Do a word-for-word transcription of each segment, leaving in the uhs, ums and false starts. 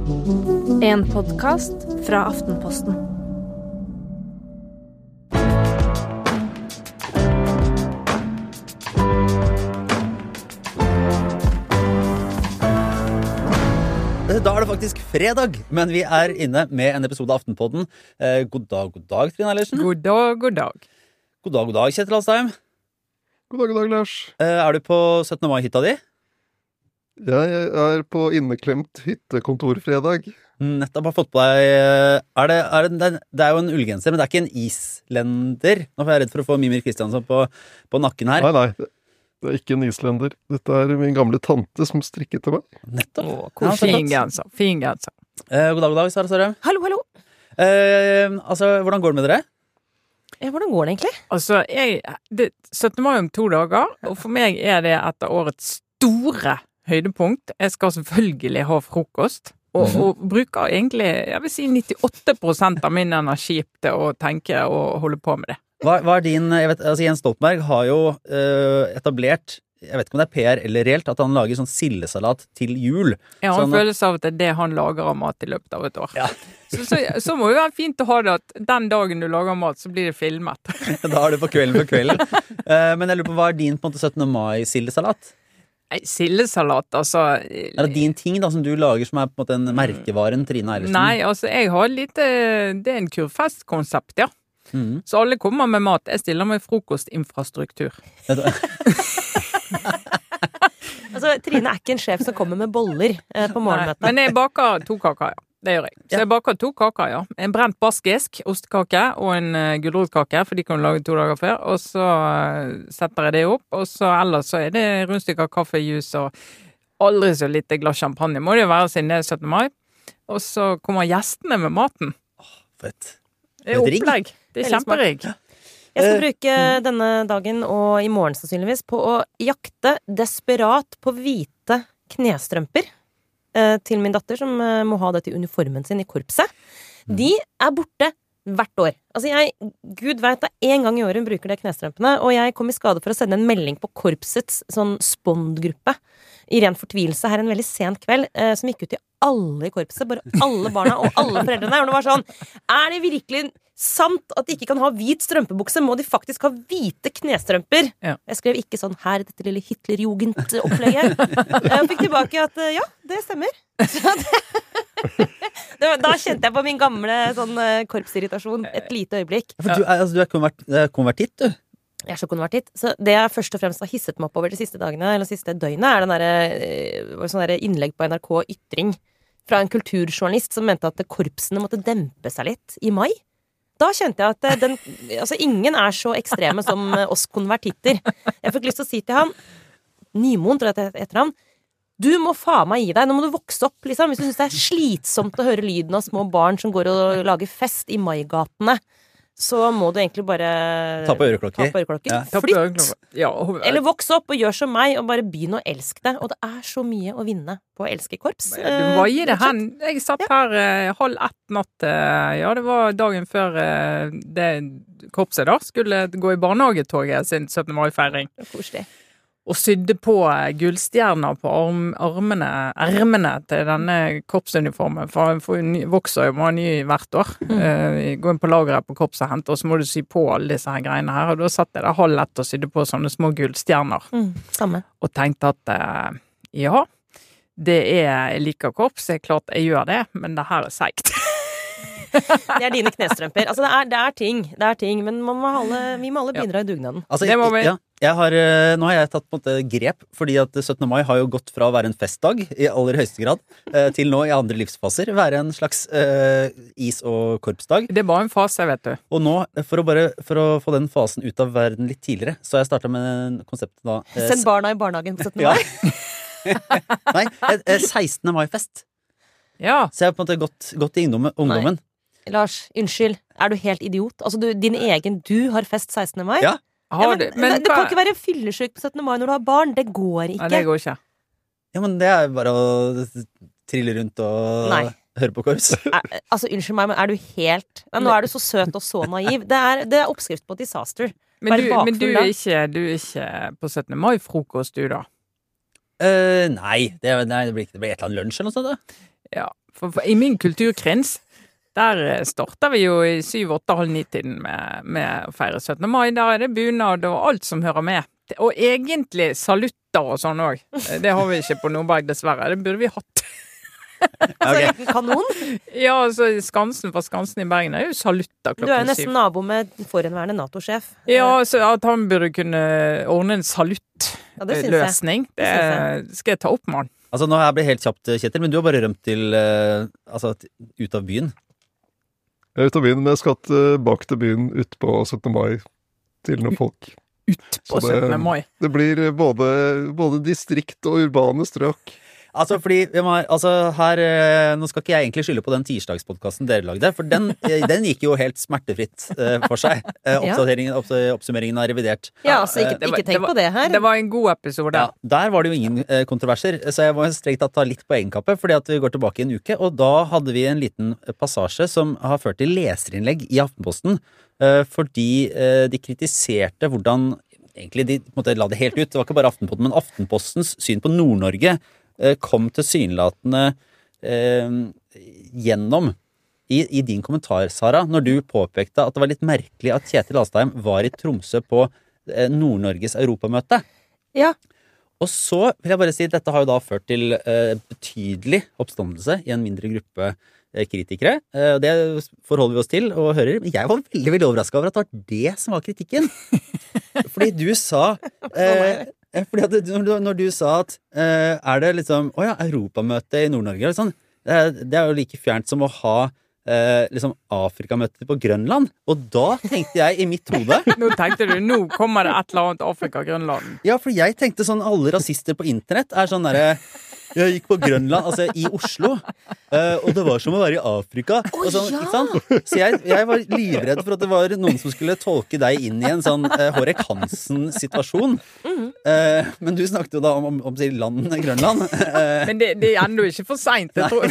En podcast fra Aftenposten. Da er det faktisk fredag, men vi er inne med en episode av Aftenpodden. Eh, god dag, god dag, Trine Eilertsen. God dag, god dag. God dag, god dag, Kjetil Alstheim. God dag, god dag, Lars. Eh, er du på syttende mai-hytta di? Jeg er på inneklemt hyttekontorfredag. Nettopp har fått på deg eh, er det, er det, det er jo en ullgenser, men det er ikke en islender. Nå får jeg redd for å få Mimir Kristiansson på, på nakken her. Nei, nei, det, det er ikke en islender. Dette er min gamle tante som strikket til meg. Nettopp. Åh, hvor Ja, fin genser, fin genser. Eh, god dag, god dag, Sara Sørheim. Hallo, hallo. Eh, altså, hvordan går det med dere? Ja, hvordan går det egentlig? Altså, jeg, det, syttende mai om to dager, og for meg er det etter årets store høydepunkt. Jeg skal selvfølgelig ha frokost, og, og bruker egentlig, jeg vil si nittiåtte prosent av min energi til å tenke og holde på med det. Hva, hva er din, jeg vet, altså Jens Stoltenberg har jo øh, etablert, jeg vet ikke om det er P R eller reelt, at han lager sånn sildesalat til jul. Jeg har en sånn, følelse av at det er det han lager av mat i løpet av et år. Ja. så, så, så må det være fint å ha det at den dagen du lager mat, så blir det filmet. Da er du på kvelden på kvelden. uh, men jeg lurer på, hva er din på en måte syttende mai-sildesalat? Nei, sildesalat, altså... Er det din ting da, som du lager, som er på en måte en merkevaren Trine Eilertsen? Nei, altså, jeg har litt... Det er en kurfestkonsept, ja. Mm. Så alle kommer med mat. Jeg stiller med frokostinfrastruktur. Altså, Trine er ikke en sjef som kommer med boller eh, på morgenmøtet. Nei, men jeg baker to kaker, ja. Det gjør jeg. Så Ja. jeg baker to kaker, ja. En brent baskisk ostekake og en uh, gulrotkake, for de kan du lage to dager før. Og så uh, setter jeg det opp, og så ellers så er det rundstykker, kaffe, jus og aldri så lite glass champagne. Må det jo være siden det er syttende mai. Og så kommer gjestene med maten. Fett. Det er Et rigg. opplegg. Det er Veldig smart. kjemperigg. Jeg skal bruke denne dagen og i morgen sannsynligvis på å jakte desperat på hvite knestrømper eh, til min datter, som eh, må ha det til uniformen sin i korpset. De er borte hvert år. Altså jeg, Gud vet det er en gang i året hun bruker de knestrømpene, og jeg kom i skade for å sende en melding på korpsets sånn spondgruppe i ren fortvilelse her en veldig sen kveld, eh, som gikk ut til alle i korpset, bare alle barna og alle foreldrene, og det var sånn, er det virkelig sant at de ikke kan ha hvit strømpebukse, må de faktisk ha hvite knestrømper. Ja. Jeg skrev ikke sånn her, dette lille Hitlerjugend-opplegget. Jeg fikk tilbake at ja, det stemmer. Så det, det var, da kjente jeg på min gamle sånn, korpsirritasjon et lite øyeblikk. For du er, altså, du er konvert, eh, konvertitt, du. Jeg er så konvertitt. Så det jeg først og fremst har hisset meg opp over de siste dagene, eller siste døgnet, er den derre eh, sånn der innlegg på N R K Ytring fra en kulturjournalist som mente at korpsene måtte dempe seg litt i mai. Da kjente jeg at den, altså ingen er så ekstreme som oss konvertitter. Jeg fikk lyst til å si til han, Nymoen tror jeg det heter han, du må faen meg gi deg, nå må du vokse opp, liksom. Hvis du synes det er slitsomt å høre lyden av små barn som går og lager fest i maigatene, så må du egentlig bare Ta på øreklokker. Ta på øreklokker. Ja. Ta på Flytt! øreklokker. Ja, og- Eller voks opp og gjør som meg, og bare begynn å elske det. Og det er så mye å vinne på å elske korps. Du må gi det Eh, hen. Jeg satt her eh, halv ett natt, eh, ja det var dagen før eh, det korpset da, skulle gå i barnehagetoget sin syttende mai-feiring. Koselig. Og sydde på eh, gullstjerner på arm, armene, ermene til denne korpsuniformen, for han får jo ny, vokser jo, må ha ny hvert år. Mm. Eh, gå inn på lageret på korpset og hente, og så må du sy på alle disse her greiene her, og da satt jeg der halv ett og sydde på sånne små gullstjerner, Mm, samme. og tenkte at eh, ja, det er, jeg liker korps, det er klart jeg gjør det, men det her er seigt. Det er dine knestrømper. Altså, det er, det er ting, det er ting, men man må alle, vi må alle bidra i dugnaden. Altså, Det må vi. ja, jeg har, eh, nå har jeg tatt på en måte grep, fordi at syttende mai har jo gått fra å være en festdag i aller høyeste grad, eh, til nå i andre livsfaser være en slags eh, is- og korpsdag. Det er bare en fase, vet du. Og nå, for å, bare, for å få den fasen ut av verden litt tidligere, så har jeg startet med konseptet da eh, Send barna i barnehagen på syttende Ja. mai. Nei, eh, eh, sekstende mai-fest. Ja, Så jeg har på en måte gått, gått i ungdommen. ungdommen. Lars, unnskyld. Er du helt idiot? Altså, du, din egen Du har fest sekstende mai? Ja. Ja, har men, du, det, det hva- kan ikke være fyllesyk på syttende mai når du har barn. Det går ikke. Nei, det går ikke. Ja, men det er bare å trille rundt og Nei. høre på korps. Er, altså, unnskyld meg, men er du helt ja, Nå er du så søt og så naiv. Det er, det er oppskrift på disaster. Men Være du, bakfull men du da. er ikke, du er ikke på syttende mai-frokost, du da? Eh, nei, det, nei det, blir, ikke- det blir et eller annet lunsj eller noe sånt. Da. Ja, For, for i min kulturkrins, der starter vi jo i syv, åtte, halv ni-tiden med, med å feire syttende mai. Der er det bunad og alt som hører med. Og egentlig salutter og sånn også. Det har vi ikke på Nordberg, dessverre. Det burde vi hatt. Altså en liten kanon. Ja, altså Skansen for Skansen i Bergen er jo salutter klokken syv. Du er jo nesten nabo med forenværende NATO-sjef. Ja, så at han burde kunne ordne en saluttløsning, ja, det, det, det skal jeg ta opp med han. Altså nå har jeg blitt helt kjapt, Kjetil, men du har bare rømt til, uh, altså, ut av byen. Jeg er ute av byen, men jeg skal tilbake til byen ut på syttende mai til noen folk. Ut på syttende mai. Det blir både, både distrikt og urbane strøk. Altså, fordi, altså her, nå skal ikke jeg egentlig skylde på den tirsdagspodcasten dere lagde, for den, den gikk jo helt smertefritt uh, for seg. Uh, oppdateringen, opp, oppsummeringen av revidert. Ja, altså ikke, var, ikke tenk var, på det her. Det var en god episode. Ja, der var det jo ingen uh, kontroverser, så jeg må strengt tatt ta litt på egenkappe, fordi at vi går tilbake i en uke, og da hadde vi en liten passasje som har ført til leserinnlegg i Aftenposten, uh, fordi uh, de kritiserte hvordan, egentlig de måtte la det helt ut, det var ikke bare Aftenposten, men Aftenpostens syn på Nord-Norge kom tilsynelatende eh, gjennom i, i din kommentar, Sara, når du påpekte at det var litt merkelig at Kjetil Alstheim var i Tromsø på eh, Nord-Norges europamøte. Ja. Og så vil jeg bare si at dette har jo da ført til eh, betydelig oppstandelse i en mindre gruppe eh, kritikere. Eh, det forholder vi oss til og hører. Men jeg var veldig, veldig overrasket over at det var det som var kritikken. Fordi du sa... Eh, Fordi at når du, når du sa at eh, er det liksom, åja, europamøte i Nord-Norge, sånn, eh, det er jo like fjernt som å ha eh, liksom Afrikamøte på Grønland. Og da tenkte jeg i mitt hode... Nå tenkte du, nå kommer det et eller annet Afrika-Grønland. Ja, for jeg tenkte sånn, alle rasister på internett er sånn derre... Jeg gikk på Grønland, altså i Oslo, uh, og det var som å være i Afrika. Oh, og sånn, ja. Ikke sant? Så jeg, jeg var livredd for at det var noen som skulle tolke deg inn i en sånn uh, Hårek Hansen-situasjon. Mm. Uh, men du snakket jo da om, om, om landet Grønland. Uh, men det, det er enda ikke for sent, jeg tror.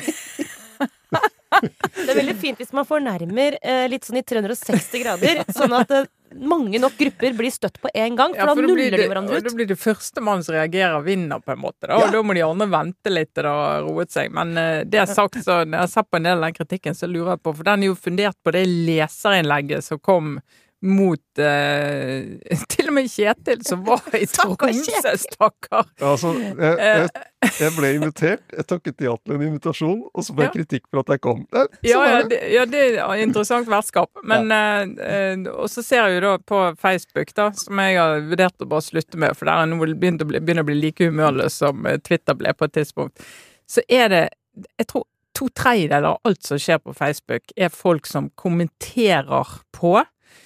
Det er veldig fint hvis man fornærmer eh, litt sånn i tre hundre og seksti grader, sånn at eh, mange nok grupper blir støtt på en gang, for, ja, for da nuller det, de hverandre ut. Da blir det første mann som reagerer vinner på en måte, da. Og ja. Da må de andre vente litt til det har roet seg. Men eh, det er sagt, så når jeg har sett på en del av den kritikken, så lurer jeg på, for den er jo fundert på det leserinnlegget som kom mot eh, til og med Kjetil som var i Tromsø, stakkar. Ja, altså, jeg, jeg, jeg ble invitert, jeg takket ja til en invitasjon, og så ble jeg ja. kritikk for at jeg kom. Ja, ja, ja, det, ja, det er interessant vertskap. Men, ja. eh, og så ser jeg jo da på Facebook, da, som jeg har vurdert å bare slutte med, for der er nå begynt å bli, begynner å bli like humørløs som Twitter ble på et tidspunkt. Så er det, jeg tror, to tredjedeler av alt som skjer på Facebook, er folk som kommenterer på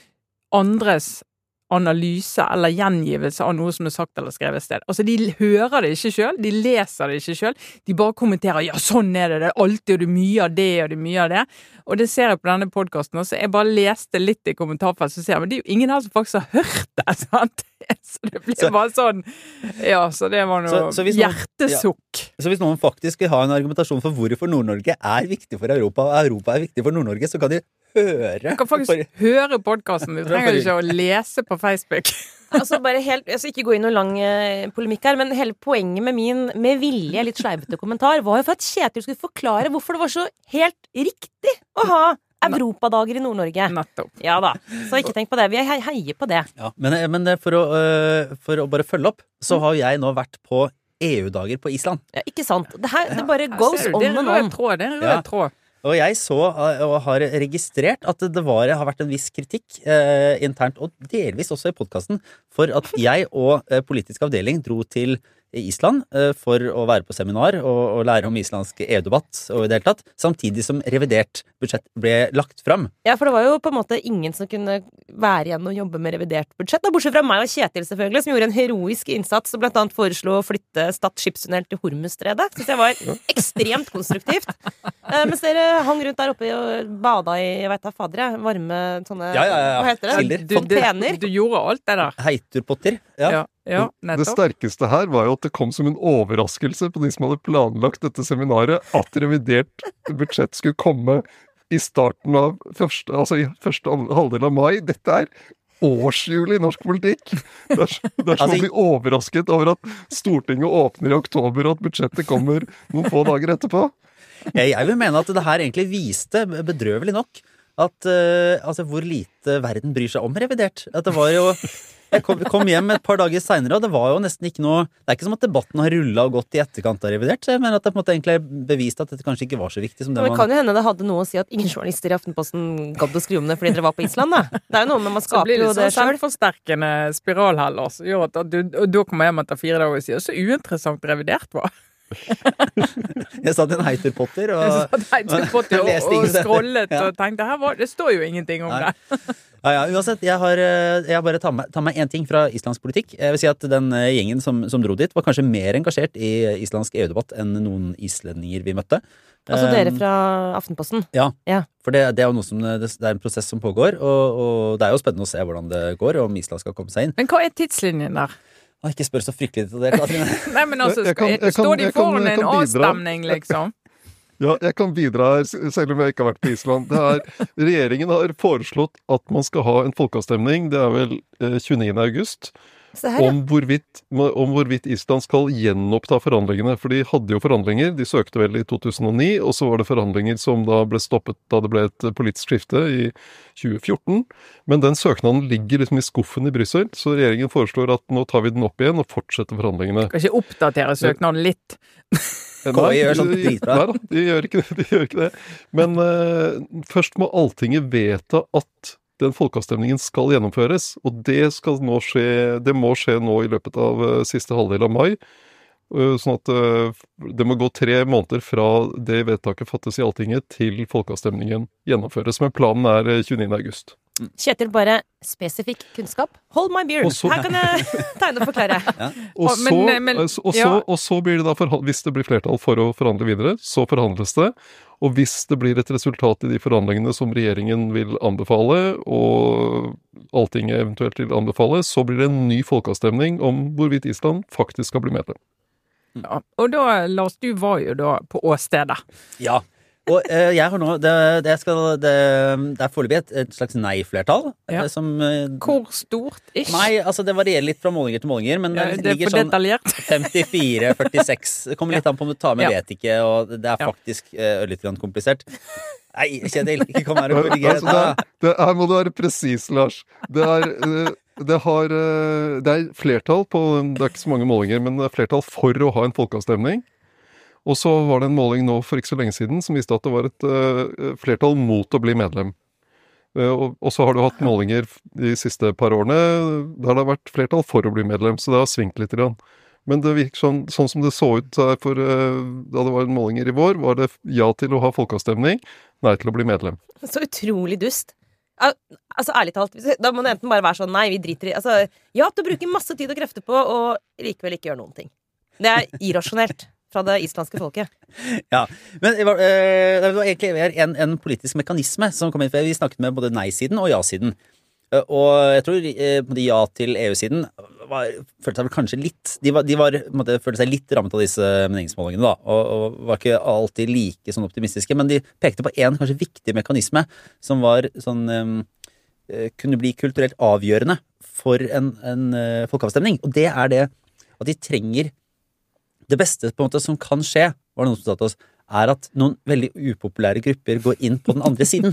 andres analyse eller gjengivelse av noe som er sagt eller skrevet et sted. Altså, de hører det ikke selv, de leser det ikke selv, de bare kommenterer, ja, sånn er det, det er alltid, og det er mye av det, og det er mye av det. Og det ser jeg på denne podcasten også. Jeg bare leste litt i kommentarfelt, så ser jeg, men det er jo ingen her som faktisk har hørt det, sant? Så det blir så, bare sånn, ja, så det var noe så, så noen, hjertesukk. Ja. Så hvis noen faktisk vil ha en argumentasjon for hvorfor Nord-Norge er viktig for Europa, og Europa er viktig for Nord-Norge, så kan de høre. Du kan faktisk for... høre podcasten, du trenger ikke å lese på Facebook. Altså bare helt, jeg skal ikke gå inn noen lang eh, polemikk her, men hele poenget med min med vilje litt sleivete kommentar var jo for at Kjetil skulle forklare hvorfor det var så helt riktig å ha Europadager i Nord-Norge. Nettopp. Ja da, så ikke tenk på det. Vi he heier på det. Ja, men, men for, å, uh, for å bare følge opp, så har jeg nå vært på E U-dager på Island. Ja, ikke sant. Det her, det bare goes on and on. Det er rød tråd, det er rød tråd. Og jeg så og har registrert at det var, har vært en viss kritikk eh, internt, og delvis også i podcasten, for at jeg og eh, politisk avdeling dro til Island eh, for å være på seminar og, og lære om islandsk E U-debatt og i det hele tatt, samtidig som revidert budsjett ble lagt fram. Ja, for det var jo på en måte ingen som kunne være igjen og jobbe med revidert budsjett, da, bortsett fra meg og Kjetil selvfølgelig, som gjorde en heroisk innsats og blant annet foreslo å flytte Stad skipstunnel til Hormuzstredet. Synes jeg var ekstremt konstruktivt. Eh, mens dere hang rundt der oppe og bada i, jeg vet da fader jeg, varme sånne, ja, ja, ja. hva heter det? Du, Fontener. Du, du gjorde alt det der. Heiturpotter. Ja. Ja. Ja, det sterkeste her var jo at det kom som en overraskelse på de som hadde planlagt dette seminaret, at revidert budsjett skulle komme i starten av første, altså i første halvdel av mai. Dette er årshjul i norsk politikk. Det er, det er som å bli overrasket over at Stortinget åpner i oktober, og at budsjettet kommer noen få dager etterpå. Jeg, jeg vil mene at det her egentlig viste, bedrøvelig nok, at uh, altså, hvor lite verden bryr seg om revidert. At det var jo Jeg kom, kom hjem et par dager senere, og det var jo nesten ikke noe Det er ikke som at debatten har rullet og gått i etterkant av revidert, så jeg mener at det på en måte egentlig er bevist at dette kanskje ikke var så viktig som det Men man kan jo hende det hadde noe å si at ingen journalister i Aftenposten gadd å skrive om det fordi dere var på Island, da. Det er jo noe med man Så skaper blir det jo det sånn sjøl. selvforsterkende spiral heller, som gjør at du, og da kommer jeg hjem etter fire dager og sier så uinteressant revidert var. Jeg satt i en heiterpotter og Jeg satt her til potter og, leste og ingenting. scrollet Ja. og tenkte, her var, det står jo ingenting om Nei. det. Ja, ja, uansett, jeg har eh, jeg bare tar meg, tar meg en ting fra islandsk politikk. Jeg vil si at den eh, gjengen som, som dro dit, var kanskje mer engasjert i islandsk E U-debatt enn noen islendinger vi møtte. Altså Eh, dere fra Aftenposten. Ja, Ja. for det, det er jo noe som det, det er en prosess som pågår, og, og det er jo spennende å se hvordan det går, og om Island skal komme seg inn. Men hva er tidslinjen der? Å, ikke spør så fryktelig til det, Katrine. Nei, men altså, Jeg kan- skal, jeg kan- står de jeg kan- foran jeg en kan bidra. avstemning, liksom? Ja, jeg kan bidra her, selv om jeg ikke har vært på Island. Det er, regjeringen har foreslått at man skal ha en folkeavstemning, det er vel eh, tjueniende august, Se her, ja. om hvorvidt, om hvorvidt Island skal gjenoppta forhandlingene. For de hadde jo forhandlinger, de søkte vel i to tusen og ni, og så var det forhandlinger som da ble stoppet da det ble et politisk skifte i tjue fjorten. Men den søknaden ligger liksom i skuffen i Brussel, så regjeringen foreslår at nå tar vi den opp igjen og fortsetter forhandlingene. Skal ikke oppdatere søknaden litt? K I gjør sånt dritbra. Nei da, de gjør ikke det. De gjør ikke det. Men eh, først må Alltinget vedta at den folkeavstemningen skal gjennomføres, og det skal nå skje, det må skje nå i løpet av eh, siste halvdel av mai. Eh, sånn at eh, det må gå tre måneder fra det vedtaket fattes i Alltinget til folkeavstemningen gjennomføres. Men planen er eh, tjueniende august. Kjetil, bare spesifikk kunnskap. Hold my beer. Og så- Her kan jeg tegne og forklare. Og Å, så, men- men- og så, og så, ja. og så blir det da forhand- hvis det blir flertall for å forhandle videre, så forhandles det. Og hvis det blir et resultat i de forhandlingene som regjeringen vil anbefale, og Alltinget eventuelt vil anbefale, så blir det en ny folkeavstemning om hvorvidt Island faktisk skal bli medlem. Ja. Og da, Lars, du var jo da på åstedet. Ja. Og eh, jeg har nå Det, det, skal, det, det er foreløpig et, et slags nei-flertall. Ja. eh, Som eh, Hvor stort, ish? Nei, altså det varierer litt fra målinger til målinger, men Ja, det det er ligger for sånn detaljert. femtifire førtiseks. Det kommer litt an på om du tar med Ja. vet ikke, og det er Ja. faktisk uh, litt grann komplisert. Nei, Kjetil, ikke kom her og korrigere. Altså, det er, det, her må du være presis, Lars. Det er, eh, det, har, eh, det er flertall på Det er ikke så mange målinger, men det er flertall for å ha en folkeavstemning. Og så var det en måling nå for ikke så lenge siden som viste at det var et uh, flertall mot å bli medlem. Uh, og, og så har du hatt målinger de siste par årene der det har vært flertall for å bli medlem, så det har svingt litt grann. Men det virker sånn, sånn som det så ut her for, uh, da det var målinger i vår, var det ja til å ha folkeavstemning, nei til å bli medlem. Så utrolig dust. Al altså, ærlig talt, hvis- da må det enten bare være sånn, nei, vi driter i Altså, ja, du bruker masse tid og krefter på å likevel ikke gjøre noen ting. Det er irrasjonelt fra det islandske folket. Ja, men det var, eh, det var egentlig mer en, en politisk mekanisme som kom inn, for vi snakket med både nei-siden og ja-siden. Eh, Og jeg tror eh, både ja til E U-siden var, følte seg vel kanskje litt De, var, de var, på en måte, følte seg litt rammet av disse meningsmålingene, da, og, og var ikke alltid like sånn optimistiske, men de pekte på en kanskje viktig mekanisme som var sånn eh, kunne bli kulturelt avgjørende for en, en eh, folkeavstemning, og det er det at de trenger det beste på en måte som kan skje, var det noen som sa til oss, er at noen veldig upopulære grupper går inn på den andre siden.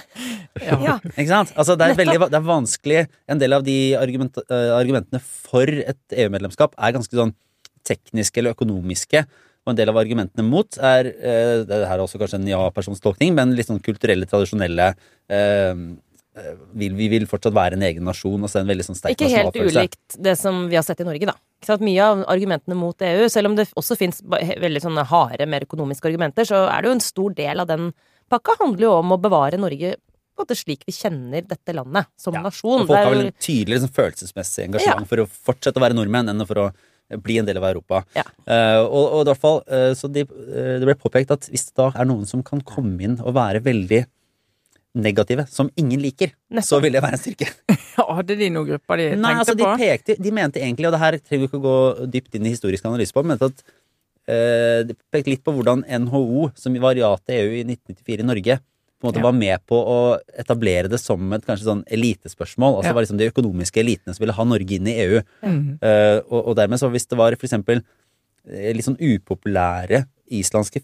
Ja. Ikke sant? Altså det er, veldig, det er vanskelig. En del av de argument, uh, argumentene for et E U-medlemskap er ganske sånn tekniske eller økonomiske, og en del av argumentene mot er, uh, det her er også kanskje en ja-personstolkning, men litt sånn kulturelle, tradisjonelle uh, vil, vi vil fortsatt være en egen nasjon, og så er det en veldig sånn sterk Ikke helt nasjonalfølelse. ulikt det som vi har sett i Norge, da. Ikke sant? Mye av argumentene mot E U, selv om det også finnes veldig sånne harde, mer økonomiske argumenter, så er det jo en stor del av den pakka handler jo om å bevare Norge på en måte slik vi kjenner dette landet, som Ja, nasjon. Og folk Det er har jo- vel en tydelig liksom, følelsesmessig engasjement for å fortsette å være nordmenn, enn for å bli en del av Europa. Ja. Eh, og, og i hvert fall, eh, så de, eh, det ble påpekt at hvis det da er noen som kan komme inn og være veldig negative, som ingen liker, Nettopp. så vil det være en styrke. Ja, hadde de noen grupper de Nei, tenkte altså de på? pekte, de mente egentlig, og det her trenger vi ikke å gå dypt inn i historisk analyse på, men at eh, de pekte litt på hvordan N H O, som var ja til E U i nitten nittifire i Norge, på en måte Ja. var med på å etablere det som et kanskje sånn elitespørsmål. Altså Ja. det var liksom de økonomiske elitene som ville ha Norge inn i E U. Mm. Eh, og, og dermed så hvis det var for eksempel eh, litt sånn upopulære islandske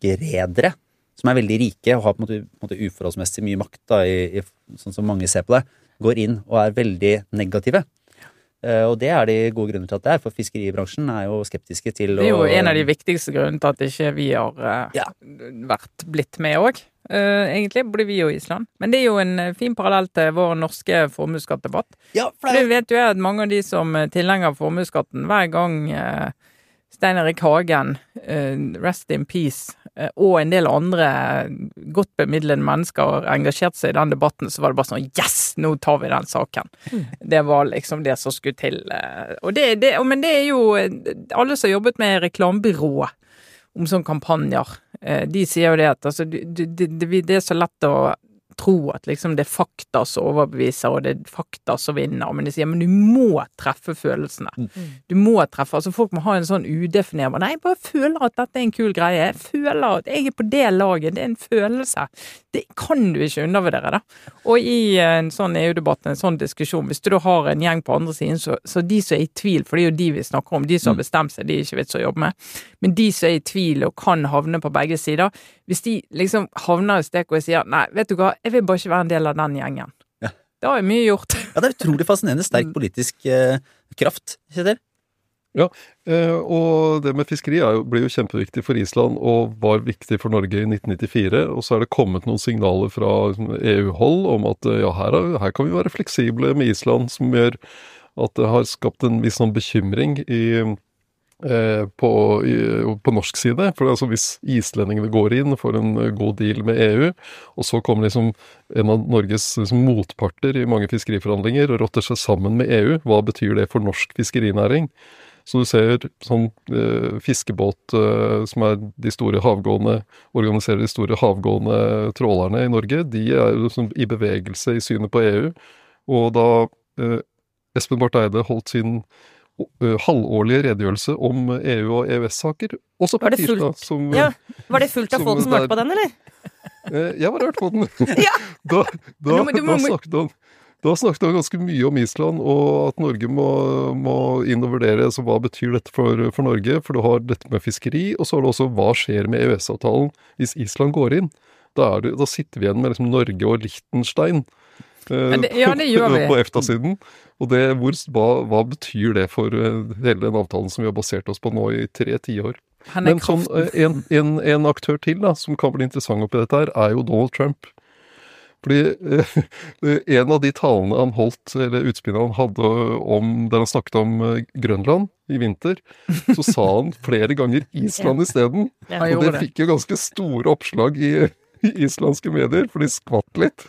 fiskeredere, som er veldig rike og har på en måte, på en måte uforholdsmessig mye makt, da, i, i, sånn som mange ser på det, går inn og er veldig negative. Uh, og det er de gode grunner til at det er, for fiskeribransjen er jo skeptiske til å... Det er jo en av de viktigste grunnene til at ikke vi har uh, ja. vært blitt med også, uh, egentlig, både vi og Island. Men det er jo en fin parallell til vår norske formuesskattdebatt. Ja, for det... For det vet jo jeg at mange av de som tilhenger formuesskatten, hver gang uh, Stein Erik Hagen, uh, Rest in Peace, uh, og en del andre godt bemidlede mennesker har engasjert seg i den debatten, så var det bare sånn, yes, nå tar vi den saken. Mm. Det var liksom det som skulle til. Uh, og det, det, men det er jo alle som har jobbet med reklamebyrå om sånne kampanjer, uh, de sier jo det at altså, det, det, det, det er så lett å tro at liksom det er fakta som overbeviser, og det er fakta som vinner, men de sier, men du må treffe følelsene. Mm. Du må treffe, altså folk må ha en sånn udefinerbar, nei, jeg bare føler at dette er en kul greie, jeg føler at jeg er på det laget, det er en følelse. Det kan du ikke undervurdere, da. Og i en sånn E U-debatt, en sånn diskusjon, hvis du da har en gjeng på andre siden, så, så de som er i tvil, for det er jo de vi snakker om, de som har bestemt seg, de er ikke vits å jobbe med, men de som er i tvil og kan havne på begge sider, hvis de liksom havner i stek og sier, nei, vet du hva, jeg vil bare ikke være en del av den gjengen. Ja. Det har jeg mye gjort. Ja, det er utrolig fascinerende, sterk politisk eh, kraft, Kjetil. Ja, eh, og det med fiskeri er jo, blir jo kjempeviktig for Island, og var viktig for Norge i nitten nittifire, og så er det kommet noen signaler fra E U-hold om at ja, her, er, her kan vi være fleksible med Island, som gjør at det har skapt en viss sånn bekymring i På, i, på norsk side, for altså hvis islendingene går inn og får en god deal med E U, og så kommer liksom en av Norges liksom, motparter i mange fiskeriforhandlinger og rotter seg sammen med E U, hva betyr det for norsk fiskerinæring? Så du ser sånn eh, fiskebåt eh, som er de store havgående, organiserer de store havgående trålerne i Norge, de er jo liksom, i bevegelse i synet på E U, og da eh, Espen Barth Eide holdt sin halvårlige redegjørelse om E U og E U S-saker, også på tirsdag. Som, ja. Var det fullt av folk som hørte på den, eller? Jeg var hørt på den. Ja. Da, da, må, da, snakket han, da snakket han ganske mye om Island, og at Norge må, må inn og vurdere altså, hva betyr dette for, for Norge, for du har dette med fiskeri, og så har du også hva skjer med E U S-avtalen hvis Island går inn. Da, er det, da sitter vi igjen med liksom, Norge og Liechtenstein. Det, ja, det gjør vi. På EFTA-siden. Og det, hvor, hva, hva betyr det for hele den avtalen som vi har basert oss på nå i tre tiår? Men sånn, en, en, en aktør til da, som kan bli interessant oppi dette her, er jo Donald Trump. Fordi eh, en av de talene han holdt, eller utspillene han hadde om, der han snakket om Grønland i vinter, så sa han flere ganger Island i stedet. Ja, og det fikk jo ganske store oppslag i, i islandske medier, for de skvatt litt.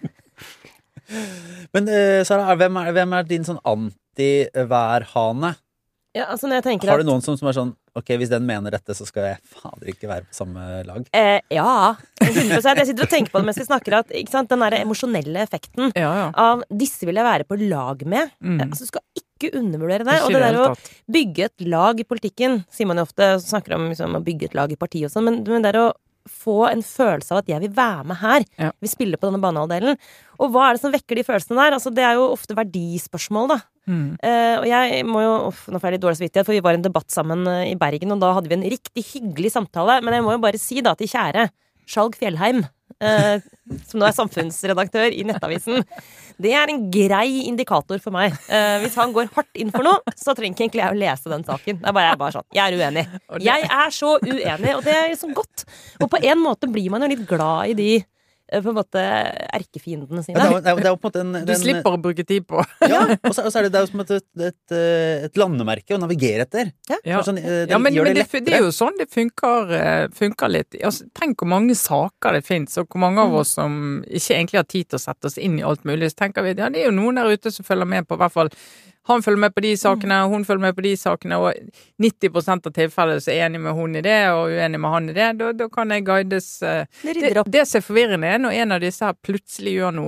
Men Sara, hvem er, hvem er din sånn anti-værhane? Ja, altså når jeg tenker Har du at... noen som, som er sånn, ok, hvis den mener dette, så skal jeg fader ikke være på samme lag? Eh, ja, hundre prosent. Jeg sitter og tenker på det mens vi snakker at, ikke sant, den der emosjonelle effekten ja, ja. Av disse vil jeg være på lag med. Mm. Altså, du skal ikke undervurdere det. Og det der å bygge et lag i politikken, sier man jo ofte, snakker om liksom, å bygge et lag i partiet og sånn, men, men det er å få en følelse av at jeg vil være med her. Ja. Vi spiller på denne banehalvdelen. Og hva er det som vekker de følelsene der? Altså, det er jo ofte verdispørsmål, da. Mm. Uh, og jeg må jo uff, nå får jeg litt dårlig samvittighet, for vi var i en debatt sammen uh, i Bergen, og da hadde vi en riktig hyggelig samtale. Men jeg må jo bare si da til kjære Skjalg Fjellheim, uh, som nå er samfunnsredaktør i Nettavisen. Det er en grei indikator for meg. Uh, hvis han går hardt inn for noe, så trenger ikke egentlig jeg å lese den saken. Det er bare, jeg er bare sånn, jeg er uenig. Jeg er så uenig, og det er liksom godt. Og på en måte blir man jo litt glad i de på en måte erkefiendene sine. Ja, det er, det er jo på en måte en, du den, slipper å bruke tid på. Ja, og så, og så er det, det er jo som et, et, et landemerke å navigere etter. Ja, ja. Sånn, det, ja men, men det, det, det er jo sånn det funker, funker litt. Altså, tenk hvor mange saker det finnes, og hvor mange av oss som ikke egentlig har tid til å sette oss inn i alt mulig. Så tenker vi, ja, det er jo noen der ute som følger med på, i hvert fall han følger med på de sakene, hun følger med på de sakene, og nitti prosent av tilfellet så er enig med hun i det, og uenig med han i det. Da, da kan jeg guides. Uh, det, det som er forvirrende er når en av disse her plutselig gjør noe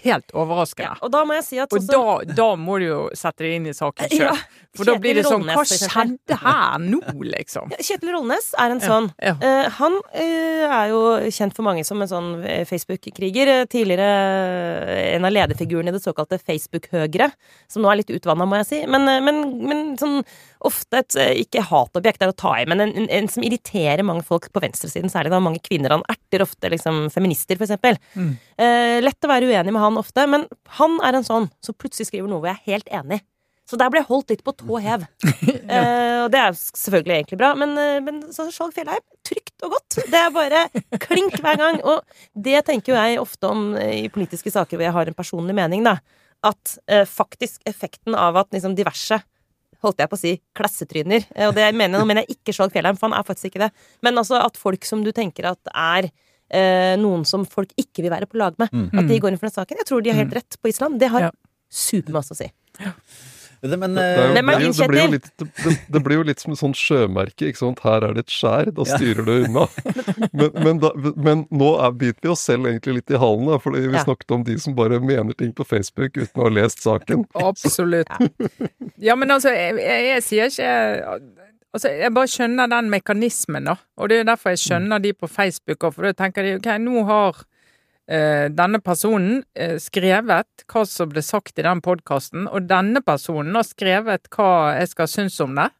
helt overraskende. Ja, og da må jeg si at Og da, da må du jo sette deg inn i saken selv. Ja, For da blir det sånn, Kjetil hva Rollnes, for eksempel. skjedde her nå, liksom? Ja, Kjetil Rollnes er en sånn. Ja. Eh, han eh, er jo kjent for mange som en sånn eh, Facebook-kriger. Eh, Tidligere eh, en av lederfigurene i det såkalte Facebook-høgre, som nå er litt utvannet, må jeg si. Men, eh, men, men sånn ofte et eh, ikke hatobjekt er å ta i, men en, en, en som irriterer mange folk på venstresiden, særlig da mange kvinner. Han erter ofte liksom feminister, for eksempel. Mm. Eh, lett å være uenig med han ofte, men han er en sånn som plutselig skriver noe hvor jeg er helt enig. Så der ble jeg holdt litt på tå hev. eh, og det er selvfølgelig egentlig bra, men, eh, men så Skjalg Fjellheim, trygt og godt. Det er bare klink hver gang. Og det tenker jo jeg ofte om eh, i politiske saker hvor jeg har en personlig mening, da. At eh, faktisk effekten av at liksom diverse, holdt jeg på å si, klassetryner, eh, og det mener, nå mener jeg ikke Skjalg Fjellheim, for han er faktisk ikke det, men altså at folk som du tenker at er eh, noen som folk ikke vil være på lag med, Mm. at de går inn for den saken. Jeg tror de har helt rett på Island. Det har Ja. supermasse å si. Det, men, Det, er jo, eh, Hvem er det, din, det, blir jo Kjetil? litt, det, det blir jo litt som et sånt sjømerke, ikke sant? Her er det et skjær, da Ja. styrer du unna. Men, men, da, men nå er, biter vi oss selv egentlig litt i halen, da, fordi vi Ja. snakket om de som bare mener ting på Facebook uten å ha lest saken. Absolutt. Ja, men altså, jeg, jeg, jeg sier ikke Altså, jeg bare skjønner den mekanismen, da. Og det er derfor jeg skjønner de på Facebook også, for da tenker de, ok, nå har eh, denne personen eh, skrevet hva som ble sagt i den podcasten, og denne personen har skrevet hva jeg skal synes om det.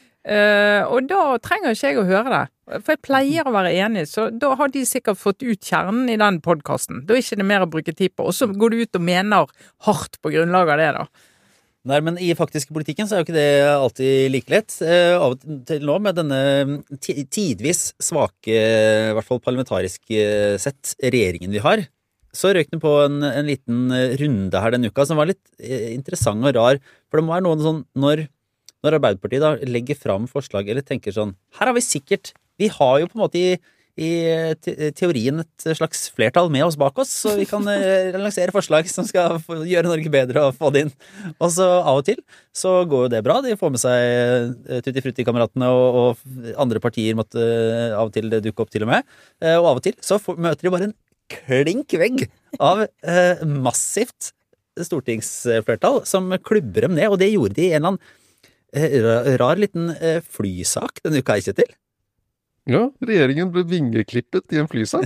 Eh, og da trenger ikke jeg å høre det. For jeg pleier å være enig, så da har de sikkert fått ut kjernen i den podcasten. Da er ikke det mer å bruke tid på. Og så går du ut og mener hardt på grunnlag av det, da. Nei, men i faktiske politikken så er jo ikke det alltid like lett. Eh, av og til nå med denne ti- tidvis svake, i hvert fall parlamentarisk eh, sett, regjeringen vi har, så røk den på en, en liten eh, runde her denne uka som var litt eh, interessant og rar. For det må være noe sånn, når, når Arbeiderpartiet da legger fram forslag, eller tenker sånn, her har vi sikkert, vi har jo på en måte i i te teorien et slags flertall med oss bak oss, så vi kan eh, lansere forslag som skal få, gjøre Norge bedre og få det inn. Og så av og til så går jo det bra. De får med seg eh, Tutti Frutti-kameratene, og, og andre partier måtte eh, av og til dukke opp til og med. Eh, og av og til så får, møter de bare en klink vegg av eh, massivt stortingsflertall som klubber dem ned, og det gjorde de i en eller annen eh, rar liten eh, flysak denne uka, ikke til? Ja, regjeringen ble vingeklippet i en flysak.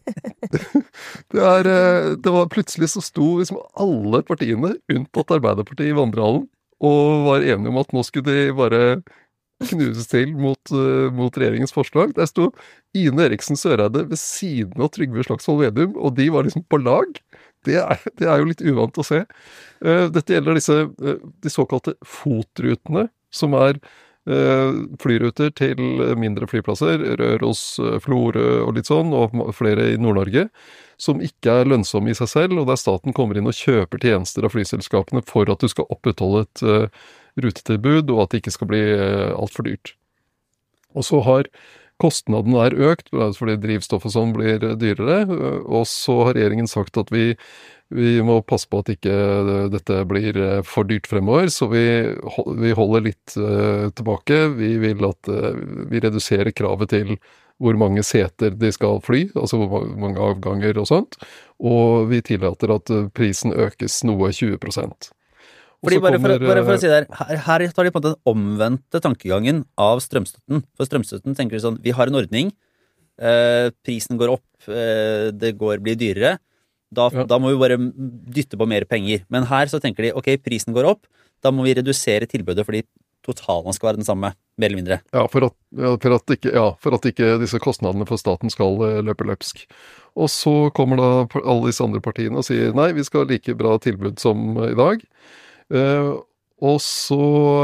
Det, er, eh, det var plutselig så sto liksom alle partiene, unntatt Arbeiderpartiet i vandrehallen, og var enige om at nå skulle de bare knuses til mot, uh, mot regjeringens forslag. Der sto Ine Eriksen Søreide ved siden av Trygve Slagsvold Vedum, og de var liksom på lag. Det er, det er jo litt uvant å se. Uh, dette gjelder disse, uh, de såkalte FOT-rutene, som er flyruter til mindre flyplasser, Røros, Florø og litt sånn, og flere i Nord-Norge, som ikke er lønnsomme i seg selv, og der staten kommer inn og kjøper tjenester av flyselskapene for at du skal opprettholde et uh, rutetilbud, og at det ikke skal bli uh, alt for dyrt. Og så har kostnaden der økt, fordi drivstoff og sånn blir dyrere, og så har regjeringen sagt at vi Vi må passe på at ikke dette blir for dyrt fremover, så vi, vi holder litt uh, tilbake. Vi vil at uh, vi reduserer kravet til hvor mange seter de skal fly, altså hvor mange avganger og sånt, og vi tillater at uh, prisen økes noe tjue prosent. Fordi bare for, bare for å si det her, her, her tar de på en måte den omvendte tankegangen av strømstøtten. For strømstøtten tenker de sånn, vi har en ordning, uh, prisen går opp, uh, det går, blir dyrere, Da, ja. da må vi bare dytte på mer penger. Men her så tenker de, ok, prisen går opp, da må vi redusere tilbudet fordi totalen skal være den samme, mer eller mindre. Ja, for at, ja, for at, ikke, ja, for at ikke disse kostnadene for staten skal uh, løpe løpsk. Og så kommer da alle disse andre partiene og sier, nei, vi skal ha like bra tilbud som uh, i dag. Uh, og så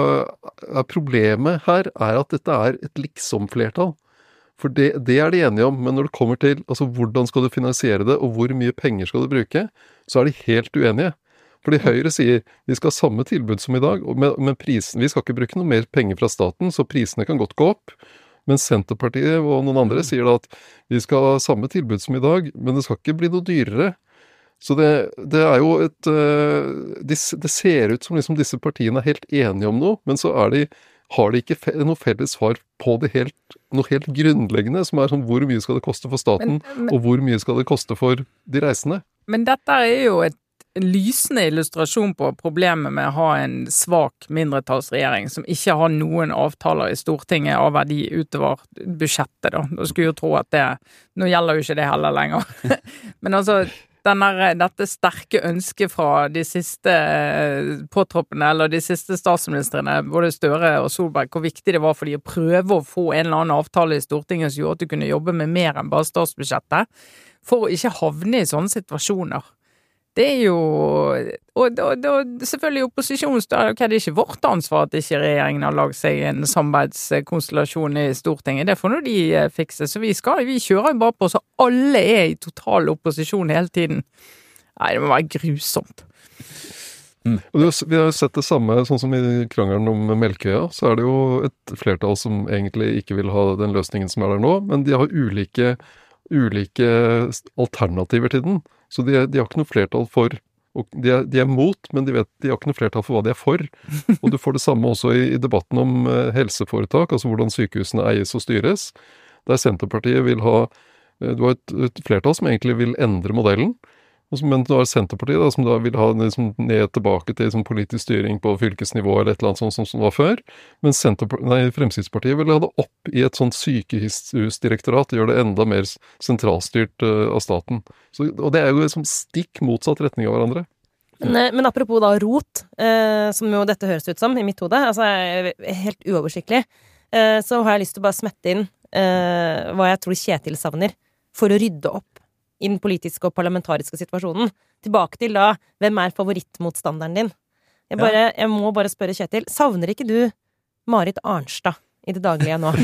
er problemet her er at dette er et liksom-flertall. For det, det er de enige om, men når det kommer til altså, hvordan skal du finansiere det, og hvor mye penger skal du bruke, så er de helt uenige. Fordi Høyre sier vi skal ha samme tilbud som i dag, men, men prisen, vi skal ikke bruke noe mer penger fra staten, så prisene kan godt gå opp. Men Senterpartiet og noen andre sier da at vi skal ha samme tilbud som i dag, men det skal ikke bli noe dyrere. Så det, det er jo et Det de ser ut som liksom disse partiene er helt enige om noe, men så er de har de ikke fe- noe felles svar på det helt, noe helt grunnleggende, som er sånn hvor mye skal det koste for staten, Men- men- og hvor mye skal det koste for de reisende? Men dette er jo et en lysende illustrasjon på problemet med å ha en svak mindretallsregjering som ikke har noen avtaler i Stortinget av verdi utover budsjettet da. Da skulle jo tro at det, nå gjelder jo ikke det heller lenger. Men altså, denne, dette sterke ønsket fra de siste påtroppene, eller de siste statsministrene, både Støre og Solberg, hvor viktig det var for de å prøve å få en eller annen avtale i Stortinget som gjorde at du kunne jobbe med mer enn bare statsbudsjettet, for å ikke havne i sånne situasjoner. Det er jo, og, og, og selvfølgelig opposisjonen, ok, det er ikke vårt ansvar at ikke regjeringen har laget seg en samarbeidskonstellasjon i Stortinget, det får nå de fikse, så vi skal, vi kjører jo bare på, så alle er i total opposisjon hele tiden. Nei, det må være grusomt. Mm. Og vi har jo sett det samme, sånn som i krangelen om Melkøya, så er det jo et flertall som egentlig ikke vil ha den løsningen som er der nå, men de har ulike, ulike alternativer til den. Så de, de har ikke noe flertall for, og de er, de er mot, men de vet de har ikke noe flertall for hva de er for. Og du får det samme også i, i debatten om uh, helseforetak, altså hvordan sykehusene eies og styres, der Senterpartiet vil ha, uh, du har et, et flertall som egentlig vil endre modellen, og så, men du har Senterpartiet da, som da vil ha liksom, ned tilbake til liksom, politisk styring på fylkesnivå eller et eller annet sånt som, som var før, men nei, Fremskrittspartiet vil ha det opp i et sånt sykehusdirektorat, gjør det enda mer sentralstyrt uh, av staten. Så, og det er jo liksom stikk motsatt retning av hverandre. Men, men apropos da rot, eh, som jo dette høres ut som i mitt hode, altså helt uoversiktlig, eh, så har jeg lyst til å bare smette inn eh, hva jeg tror Kjetil savner for å rydde opp i den politiske og parlamentariske situasjonen. Tilbake til da, hvem er favorittmotstanderen din? Jeg, bare, ja. jeg må bare spørre Kjetil, savner ikke du Marit Arnstad i det daglige nå?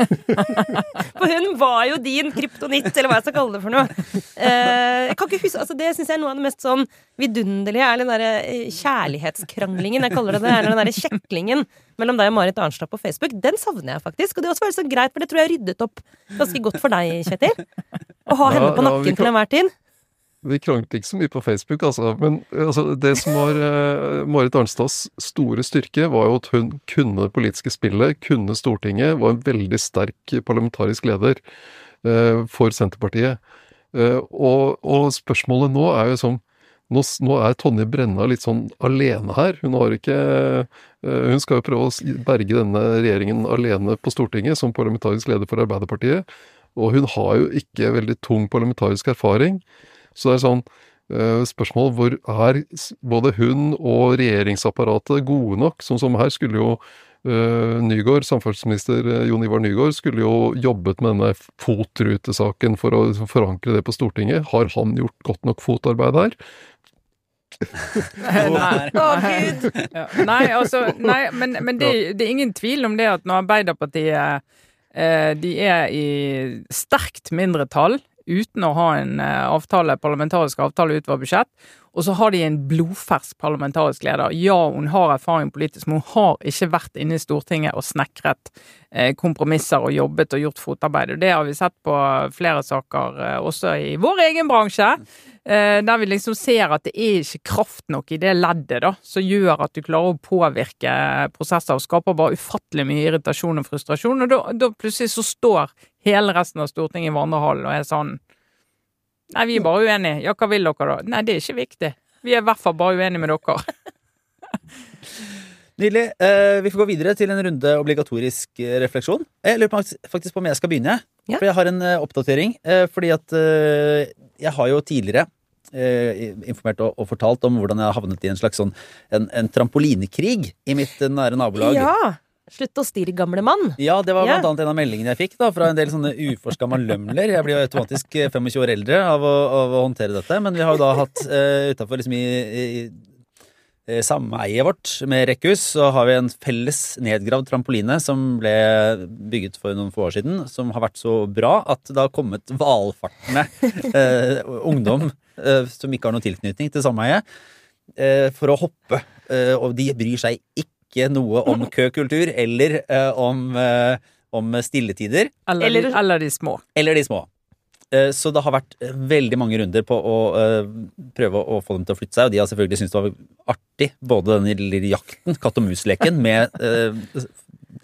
For hun var jo din kryptonitt, eller hva jeg skal kalle det for noe. Eh, jeg kan ikke huske, altså det synes jeg er noe av det mest sånn vidunderlige, er den der kjærlighetskranglingen, jeg kaller det det, eller den der kjekklingen mellom deg og Marit Arnstad på Facebook. Den savner jeg faktisk, og det er også veldig så greit, for det tror jeg ryddet opp ganske godt for deg, Kjetil. Å ha henne på nakken ja, til enhver tid. Vi kranglet ikke så mye på Facebook, altså. Men altså, det som var uh, Marit Arnstads store styrke, var jo at hun kunne det politiske spillet, kunne Stortinget, var en veldig sterk parlamentarisk leder uh, for Senterpartiet. Uh, og, og spørsmålet nå er jo sånn, nå, nå er Tonje Brenna litt sånn alene her. Hun har ikke, uh, hun skal jo prøve å berge denne regjeringen alene på Stortinget, som parlamentarisk leder for Arbeiderpartiet. Og hun har jo ikke veldig tung parlamentarisk erfaring. Så det er sånn uh, spørsmål hvor er både hun og regjeringsapparatet gode nok, sånn som her skulle jo uh, Nygård, samferdselsminister uh, Jon Ivar Nygård, skulle jo jobbet med denne fotrutesaken for å liksom, forankre det på Stortinget. Har han gjort godt nok fotarbeid her? nei, nei, ja. nei, altså, nei, men, men det, det er ingen tvil om det at når Arbeiderpartiet eh, de er i sterkt mindretall, uten å ha en avtale, parlamentarisk avtale utover budsjett, og så har de en blodfersk parlamentarisk leder. Ja, hun har erfaring politisk, men hun har ikke vært inne i Stortinget og snekret eh, kompromisser og jobbet og gjort fotarbeid. Og det har vi sett på flere saker, eh, også i vår egen bransje, eh, der vi liksom ser at det er ikke kraft nok i det leddet da, som gjør at du klarer å påvirke prosesser og skaper bare ufattelig mye irritasjon og frustrasjon, og da, da plutselig så står hele resten av Stortinget i vandrehallen og er sånn, nei, vi er bare uenige. Ja, hva vil dere da? Nei, det er ikke viktig. Vi er i hvert fall bare uenige med dere. Nydelig. Eh, vi får gå videre til en runde obligatorisk refleksjon. Jeg lurer på faktisk på om jeg skal begynne. Ja. For jeg har en uh, oppdatering. Uh, fordi at uh, jeg har jo tidligere uh, informert og, og fortalt om hvordan jeg har havnet i en slags sånn, en, en trampolinekrig i mitt nære nabolag. Ja! Slutt å stirre, gamle mann. Ja, det var blant annet en av meldingene jeg fikk da, fra en del sånne uforskamma lømler. Jeg blir jo automatisk tjuefem år eldre av å, av å håndtere dette, men vi har jo da hatt uh, utenfor liksom i, i, i sameiet vårt med rekkehus, så har vi en felles nedgravd trampoline som ble bygget for noen få år siden, som har vært så bra at det har kommet valfartende uh, ungdom uh, som ikke har noen tilknytning til sameiet, uh, for å hoppe, uh, og de bryr seg ikke ikke noe om køkultur, eller uh, om, uh, om stilletider. Eller, eller, eller de små. Eller de små. Uh, så det har vært veldig mange runder på å uh, prøve å, å få dem til å flytte seg, og de har selvfølgelig syntes det var artig, både den lille jakten, katt og mus-leken, med uh,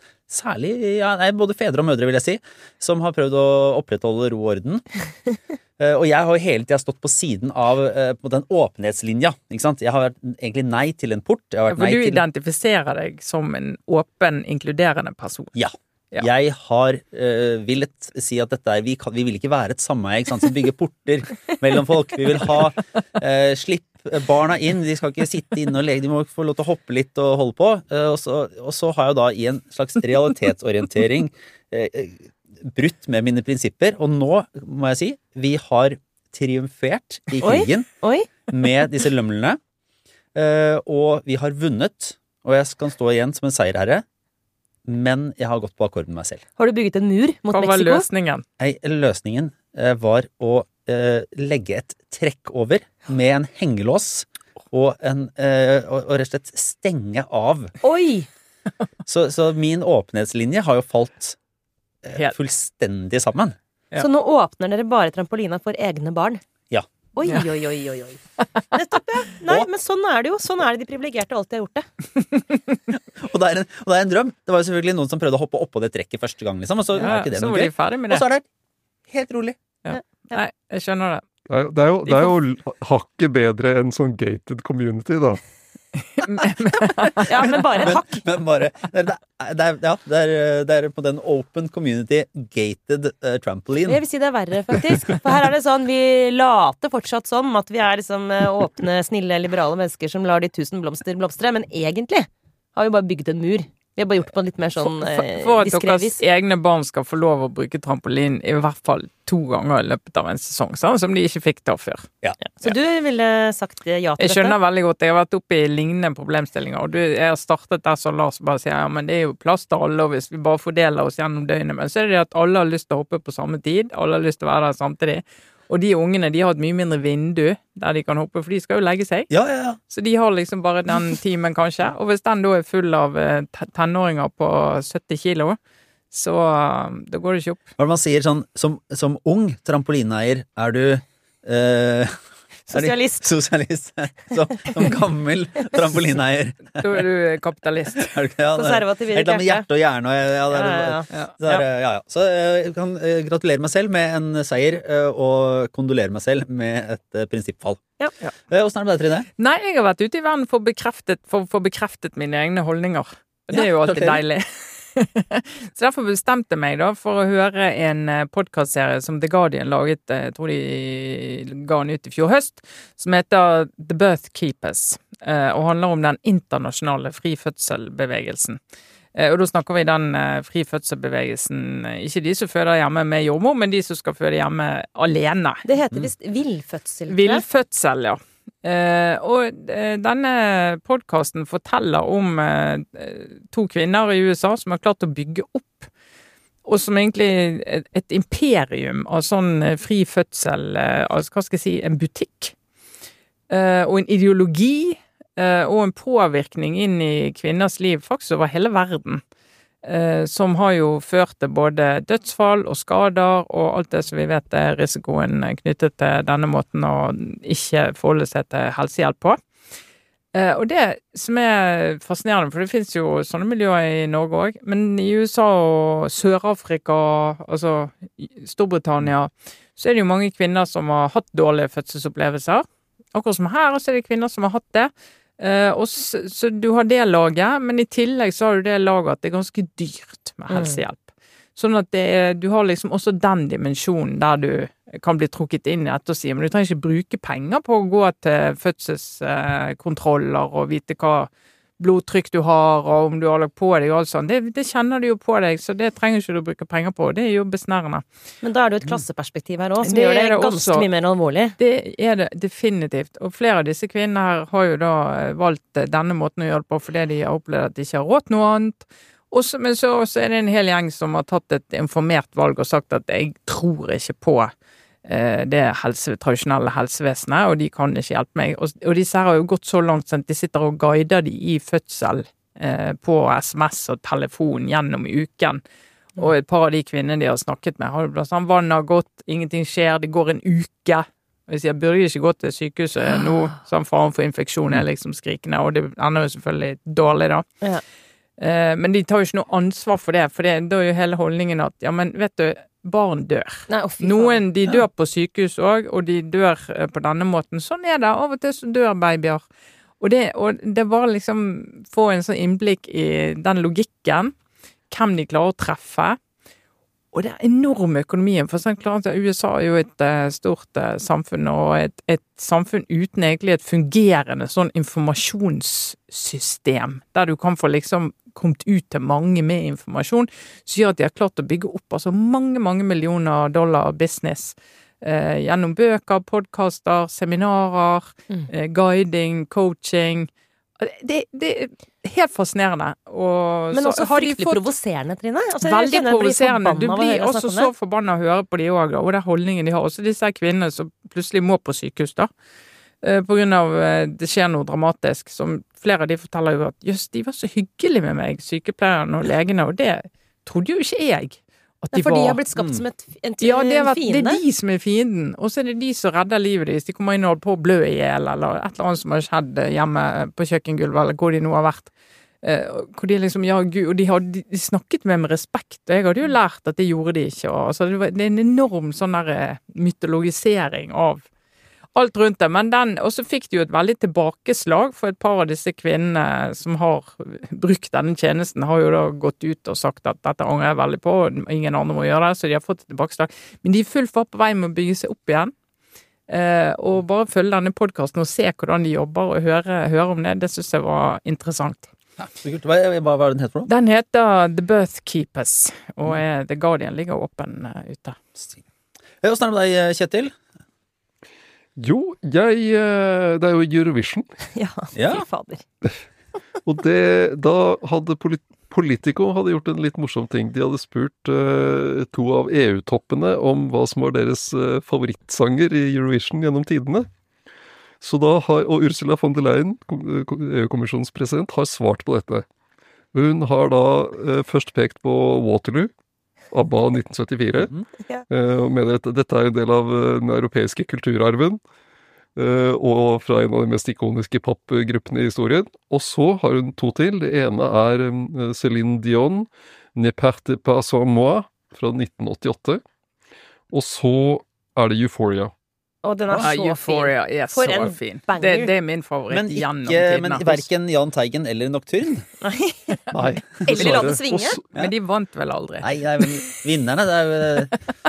særlig, ja, nei, både fedre og mødre vil jeg si, som har prøvd å opprettholde ro og orden. Uh, og jeg har jo hele tiden stått på siden av uh, på den åpenhetslinja, ikke sant? Jeg har vært egentlig nei til en port. Jeg har vært For nei du til... identifiserer deg som en åpen, inkluderende person. Ja. Ja. Jeg har uh, villet si at dette er, vi, kan, vi vil ikke være et sameie, ikke sant, som bygger porter mellom folk. Vi vil ha uh, slipp barna inn, de skal ikke sitte inne og leke, de må få lov til å hoppe litt og holde på. Uh, og, så, og så har jeg da i en slags realitetsorientering uh, brutt med mine prinsipper, og nå må jeg si, vi har triumfert i krigen Oi, oi. med disse lømlene, uh, og vi har vunnet, og jeg kan stå igjen som en seierherre, men jeg har gått på akkord med meg selv. Har du bygget en mur mot Hva var Mexico? løsningen? Nei, løsningen eh, var å eh, legge et trekk over med en hengelås og, en, eh, og, og rett og slett stenge av. Oi! Så, så min åpenhetslinje har jo falt eh, Helt. fullstendig sammen. Ja. Så nå åpner dere bare trampolina for egne barn? Ja. Oi, Ja. oi, oi, oi, oi. Nettopp, ja. Nei, men sånn er det jo. Sånn er det de privilegerte alltid har gjort det. Og det, er en, og det er en drøm. Det var jo selvfølgelig noen som prøvde å hoppe oppå det trekket første gang, liksom, og så Ja, er ikke det så noe var gøy. de ferdig med Og det. så er det helt rolig. Nei, jeg skjønner det. Det er, jo- det er jo, det er jo hakket bedre enn sånn gated community, da. Ja, men bare et hakk. Men bare, det er, det er, ja, det er, det er på den open community gated uh, trampoline. Jeg vil si det er verre, faktisk. For her er det sånn, vi later fortsatt sånn at vi er liksom eh, åpne, snille, liberale mennesker som lar de tusen blomster blomstre, men egentlig har vi bare bygget en mur. Vi har bare gjort det på en litt mer sånn For, eh, for at diskré deres vis. egne barn skal få lov å bruke trampolin i hvert fall to ganger i løpet av en sesong, sånn som de ikke fikk da før. Ja. Så du ville sagt ja til Jeg dette? skjønner veldig godt, jeg har vært oppe i lignende problemstillinger, og du, jeg har startet der som Lars bare sier, ja, men det er jo plass til alle, og hvis vi bare fordeler oss gjennom døgnet, men så er det det at alle har lyst til å hoppe på samme tid, alle har lyst til å være der samtidig, og de ungene, de har et mye mindre vindu der de kan hoppe, for de skal jo legge seg. Ja, ja, ja. Så de har liksom bare den timen kanskje, og hvis den da er full av eh, te- tenåringer på sytti kilo, så eh, da går det ikke opp. Hva er det man sier sånn, som, som ung trampolineeier, er du eh, er de- Sosialist. Sosialist. Så, som gammel trampolineeier. Da er du kapitalist. Er du ikke? Ja, det er- Konservativ i Helt ditt med hjerte og hjerne. Og, ja, det er, Ja, ja, ja. Ja. Det er, ja, ja. Så eh, jeg kan eh, gratulere meg selv med en seier, eh, og kondolere meg selv med et eh, prinsippfall. Ja. Ja. Eh, Hvordan er det med deg, Trine? Nei, jeg har vært ute i verden for, bekreftet, for å få bekreftet mine egne holdninger. Og det er jo Ja, alltid gratulerer. deilig. Så derfor bestemte jeg meg da for å høre en podcastserie som The Guardian laget, jeg tror de ga den ut i fjor høst, som heter The Birth Keepers, eh, og handler om den internasjonale frifødselbevegelsen. Eh, Og da snakker vi den eh, frifødselbevegelsen, eh, ikke de som føder hjemme med jordmor, men de som skal føde hjemme alene. Det heter visst villfødsel. tror jeg. Villfødsel, ja. Eh, og eh, denne podcasten forteller om eh, to kvinner i U S A som har klart å bygge opp, og som egentlig et, et imperium av sånn eh, fri fødsel, eh, altså hva skal jeg si, en butikk, eh, og en ideologi, eh, og en påvirkning inn i kvinners liv faktisk over hele verden. Eh, som har jo ført til både dødsfall og skader og alt det som vi vet er risikoen knyttet til denne måten å ikke forholde seg til helsehjelp på. Eh, og det som er fascinerende, for det finnes jo sånne miljøer i Norge også, men i U S A og Sør-Afrika, altså Storbritannia, så er det jo mange kvinner som har hatt dårlige fødselsopplevelser. Akkurat som her, så er det kvinner som har hatt det. Uh, og så, så du har det laget, men i tillegg så har du det laget at det er ganske dyrt med helsehjelp. Sånn at det er, du har liksom også den dimensjonen der du kan bli trukket inn i etter å si, men du trenger ikke bruke penger på å gå til fødselskontroller uh, og vite hva blodtrykk du har, og om du har lagt på deg og alt sånt. Det, det kjenner du jo på deg, så det trenger ikke du bruke penger på. Det er jo besnærende. Men da er det jo et klasseperspektiv her også, som Det gjør det, er det ganske også. mye mer alvorlig. Det er det definitivt, og flere av disse kvinnene her har jo da eh, valgt eh, denne måten å gjøre det på fordi de har opplevd at de ikke har råd noe annet. Også, men så, så er det en hel gjeng som har tatt et informert valg og sagt at jeg tror ikke på eh, det helse, tradisjonelle helsevesenet, og de kan ikke hjelpe meg. Og, og disse her har jo gått så langt sånn at de sitter og guider de i fødsel eh, på sms og telefon gjennom uken. Og et par av de kvinnene de har snakket med, har blant annet vann har gått, ingenting skjer, det går en uke. Hvis jeg burde ikke gå til sykehuset nå, sånn faren for infeksjon er liksom skrikende, og det ender jo selvfølgelig dårlig da. Ja. Eh, men de tar jo ikke noe ansvar for det, for det, da er jo hele holdningen at, ja, men vet du, barn dør. Nei, å, fy faen. Noen de dør på sykehus også, og de dør eh, på denne måten. Sånn er det, av og til så dør babyer. Og det, og det var liksom få en sånn innblikk i den logikken, hvem de klarer å treffe, og det er enorme økonomien, for sånn klart at U S A er jo et uh, stort uh, samfunn, og et, et samfunn uten egentlig et fungerende sånn informasjonssystem, der du kan få liksom kommet ut til mange med informasjon, så gjør at de har klart å bygge opp altså mange, mange millioner dollar business, uh, gjennom bøker, podcaster, seminarer, mm. uh, guiding, coaching. Det, det er helt fascinerende. Og men også fryktelig fått... provoserende, Trine. Altså, veldig provoserende. Du blir også så det. forbannet å høre på de også, og det er holdningen de har. Også disse kvinnene som plutselig må på sykehus, da. På grunn av det skjer noe dramatisk, som flere av de forteller jo at jøss, de var så hyggelige med meg, sykepleierne og legene, og det trodde jo ikke jeg. At de for de var, har blitt skapt som et, en, ja, det er, en fiende. Det er de som er fienden, og så er det de som redder livet deres. De kommer inn og holder på å blø i hjel, eller et eller annet som har skjedd hjemme på kjøkkengulvet, eller hvor de nå har vært. Eh, hvor de liksom, ja gud, og de, hadde, de snakket med med respekt, og jeg hadde jo lært at det gjorde de ikke. Og, altså, det, var, det er en enorm sånn der mytologisering av alt rundt det, men den, og så fikk de jo et veldig tilbakeslag for et par av disse kvinnene som har brukt denne tjenesten, har jo da gått ut og sagt at dette angrer jeg veldig på, og ingen andre må gjøre det, så de har fått et tilbakeslag. Men de er fullt for på vei med å bygge seg opp igjen, eh, og bare følge denne podcasten og se hvordan de jobber og høre, høre om det, det synes jeg var interessant. Ja, så kult. Hva, hva var den heter for noe? Den heter The Birth Keepers, og er, The Guardian ligger åpen uh, ute. Hvordan er det med deg, Kjetil? Jo, jeg Det er jo Eurovision. Ja, Ja. fy fader. Og det, da hadde polit Politico hadde gjort en litt morsom ting. De hadde spurt uh, to av E U-toppene om hva som var deres uh, favorittsanger i Eurovision gjennom tidene. Så da har, og Ursula von der Leyen, E U-kommisjonens president, har svart på dette. Hun har da uh, først pekt på Waterloo, ABBA nitten syttifire, Mm. Ja. uh, og mener at dette er en del av uh, den europeiske kulturarven, uh, og fra en av de mest ikoniske popgruppene i historien. Og så har hun to til. Det ene er um, Céline Dion, Ne parte pas sans moi, fra nitten åttiåtte. Og så er det Euphoria. Og den er Ja, så Euphoria fin. er For så en fin. banger. Det, det er min favoritt Men, gjennom ikke, tidene. men hverken Jahn Teigen eller Nocturne? Nei. Nei. Eller La det svinge. Og så- Men de vant vel aldri. Nei, nei, men vinnerne, det er jo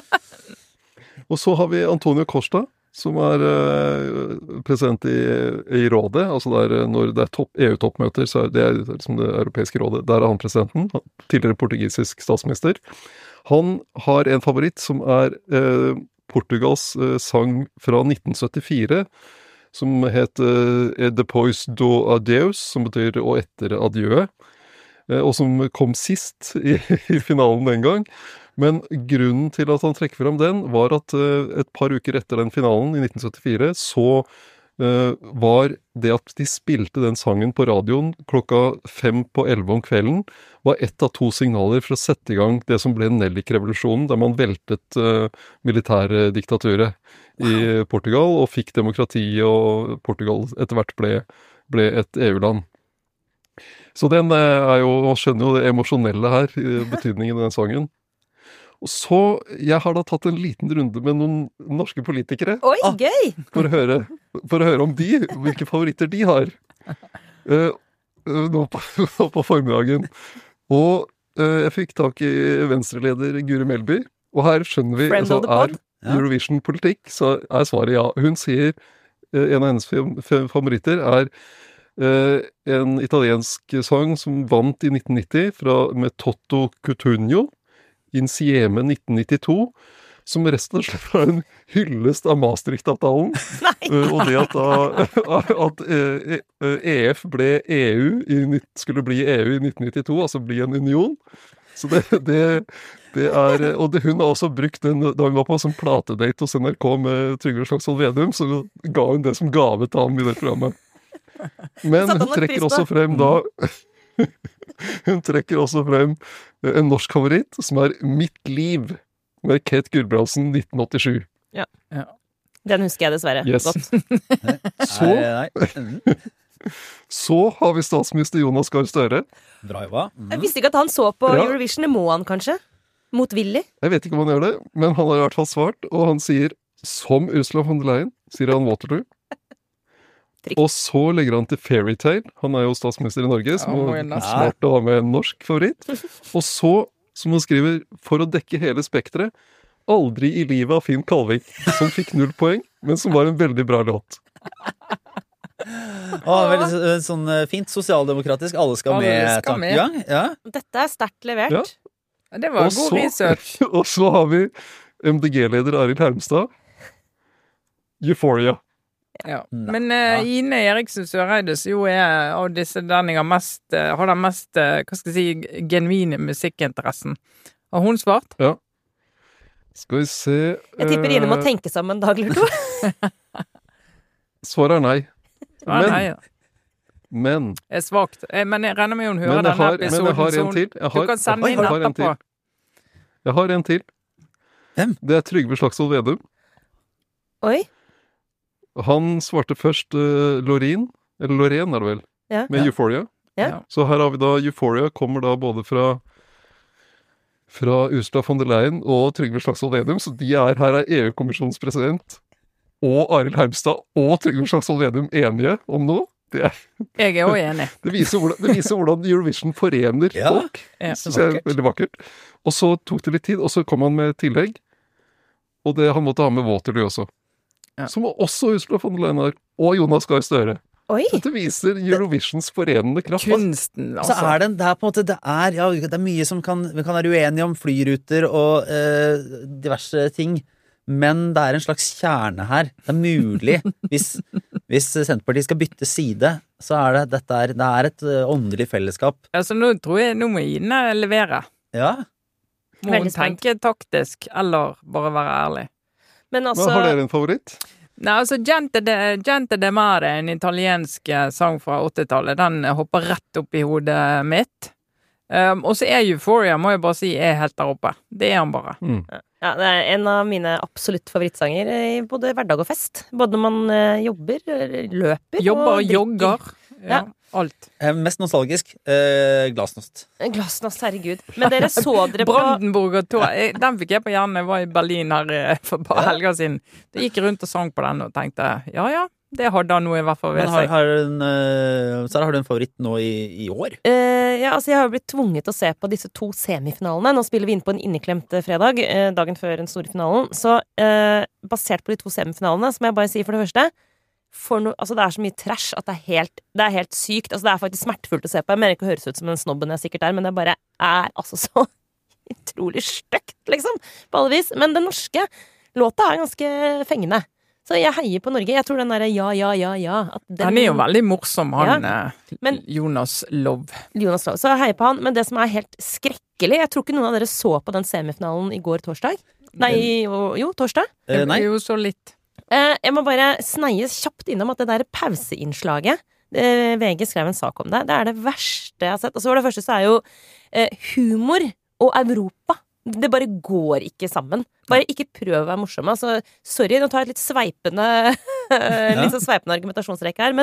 Og så har vi Antonio Costa, som er uh, president i, i rådet. Altså der, uh, når det er topp, E U-toppmøter, så er det liksom det europeiske rådet. Der er han presidenten, tidligere portugisisk statsminister. Han har en favoritt som er uh, Portugals uh, sang fra nitten syttifire, som heter uh, Depois do Adeus, som betyr å etter adjø, uh, og som kom sist i, i finalen den gang. Men grunnen til at han trekker fram den, var at uh, et par uker etter den finalen i nitten syttifire, så uh, var det at de spilte den sangen på radioen klokka fem på elleve om kvelden, var ett av to signaler for å sette i gang det som ble Nellik-revolusjonen, der man veltet uh, militærdiktaturet i Portugal, og fikk demokrati, og Portugal etter hvert ble, ble et E U-land. Så den uh, er jo, man skjønner jo det emosjonelle her, i betydningen i den sangen. Og så, jeg har da tatt en liten runde med noen norske politikere. Oi, Ah. gøy! For å høre, for å høre om de, hvilke favoritter de har. Uh, uh, nå, på, nå på formiddagen. Og uh, jeg fikk tak i Venstre-leder Guri Melby. Og her skjønner vi, Friend altså, of the pod. er Eurovision-politikk, så er svaret ja. Hun sier, uh, en av hennes fem, fem favoritter er uh, en italiensk sang som vant i nitten nitti fra, med Toto Cutugno, Insieme nitten nittito, som resten og slett var en hyllest av Maastricht-avtalen. Uh, og det at, da, at uh, E F ble E U, i, skulle bli E U i nitten nittito, altså bli en union. Så det, det, det er, og det, hun har også brukt den, da hun var på som platedate hos N R K med Trygve Slagsvold Vedum, så ga hun det som gave til ham i det programmet. Men hun trekker også frem da Hun trekker også frem en norsk favoritt, som er Mitt liv, med Kate Gulbrandsen, nitten åttisju. Ja. Den husker jeg dessverre Yes. godt. Så, Nei, nei. Mm. så har vi statsminister Jonas Gahr Støre. Bra jobba. Mm. Jeg visste ikke at han så på Ja. Eurovision. Det må han kanskje? Motvillig. Jeg vet ikke om han gjør det, men han har i hvert fall svart, og han sier, som Ursula von der Leyen, sier han Waterloo. Trygt. Og så legger han til Fairytale. Han er jo statsminister i Norge, som Ja, må er jo nesten. smart å ha med en norsk favoritt. Og så, som han skriver, for å dekke hele spektret, Aldri i livet av Finn Kalvik, som fikk null poeng, men som var en veldig bra låt. Å, veldig så- sånn eh, fint sosialdemokratisk. Alle skal Alle med skal med. tankegang. Ja. Dette er sterkt levert. Ja. Ja, Det var Og god så- research. Og så har vi M D G-leder Arild Hermstad. Euphoria. Ja. Nei. Men eh, Ja. Ine Eriksen Søreide, som jo er av disse den jeg har mest eh, har den mest, eh, hva skal jeg si, genuine musikkinteressen. Har hun svart? Skal vi se Jeg tipper Ine må eh, tenke seg om en dag eller to. Svaret er nei. Ja, Men- nei, ja. Men, Det er svakt. Eh, Men jeg regner med hun hører men, jeg denne har, men episoden. jeg har så en hun- til. Jeg Du har, kan sende jeg inn har en etterpå. til. Jeg har en til. Hvem? Det er Trygve Slagsvold Vedum. Oi. Han svarte først uh, Loreen, eller Loreen er det vel, Ja. med Ja. Euphoria. Ja. Så her har vi da Euphoria, kommer da både fra fra Ursula von der Leyen og Trygve Slagsvold Vedum, så de er her er E U-kommisjonens president og Arild Hermstad og Trygve Slagsvold Vedum enige om noe. Det, er, Jeg er også enig. det, viser hvordan, det viser hvordan Eurovision forener Ja. folk. Ja. Det synes jeg er veldig vakkert. Og så tok det litt tid, og så kom han med tillegg. Og det han måtte ha med Waterloo også. Ja. Som også Ursula von der Leyen har. Og Jonas Gahr Støre. Oi. Dette viser Eurovisions forenende kraft. Kunsten, Så altså. er det, det er på en måte, det er, ja, det er mye som kan, vi kan være uenige om flyruter og eh, diverse ting, men det er en slags kjerne her. Det er mulig, hvis, hvis Senterpartiet skal bytte side, så er det, dette er, det er et eh, åndelig fellesskap. Altså, nå tror jeg nå må Ine levere. Ja, Må hun Veldig spent. tenke taktisk, eller bare være ærlig. Men Hva, altså har dere en favoritt? Nei, altså Gente de, Gente de Mare, en italiensk eh, sang fra åttitallet, den hopper rett opp i hodet mitt. Um, og så er Euphoria, må jeg bare si, er helt der oppe. Det er han bare. Mm. Ja, det er en av mine absolutt favorittsanger i både hverdag og fest. Både når man eh, jobber, løper Jobber og drikker. jogger. Ja, Ja. alt. Eh, mest nostalgisk, eh, glasnost. Glasnost, herregud. Men dere så dere på Brandenburger Tor. Jeg- Den fikk jeg på hjernen. Jeg var i Berlin her eh, for et par helger siden. Jeg gikk rundt og sang på den og tenkte ja ja, det hadde han noe i hvert fall ved Men har, seg. har du en, eh, Sara, har du en favoritt nå i, i år? Eh, ja, altså Jeg har jo blitt tvunget til å se på disse to semifinalene. Nå spiller vi inn på en inneklemt eh, fredag, eh, dagen før den store finalen. Så eh, basert på de to semifinalene, så må jeg bare si for det første for no, altså Det er så mye trash at det er helt, det er helt sykt. Altså Det er faktisk smertefullt å se på. Jeg mener ikke å høres ut som den snobben jeg sikkert er, men det bare er altså så utrolig stygt, liksom. På alle vis. Men den norske låta er ganske fengende. Så jeg heier på Norge. Jeg tror den derre ja, ja, ja, ja at den, Han er jo veldig morsom, han eh, Men- Jonas Love. Jonas Lov. Så jeg heier på han, men det som er helt skrekkelig Jeg tror ikke noen av dere så på den semifinalen i går torsdag. Nei, jo, jo torsdag. Eh, nei? Jo, så litt. Eh, jeg må bare sneie kjapt innom at det der pauseinnslaget eh, V G skrev en sak om det. Det er det verste jeg har sett. Og så for det første så er jo eh, humor og Europa det bare går ikke sammen. Bare ikke prøv å være morsom. Altså, sorry, nå tar jeg et litt sveipende Litt sånn sveipende argumentasjonsrekke her, men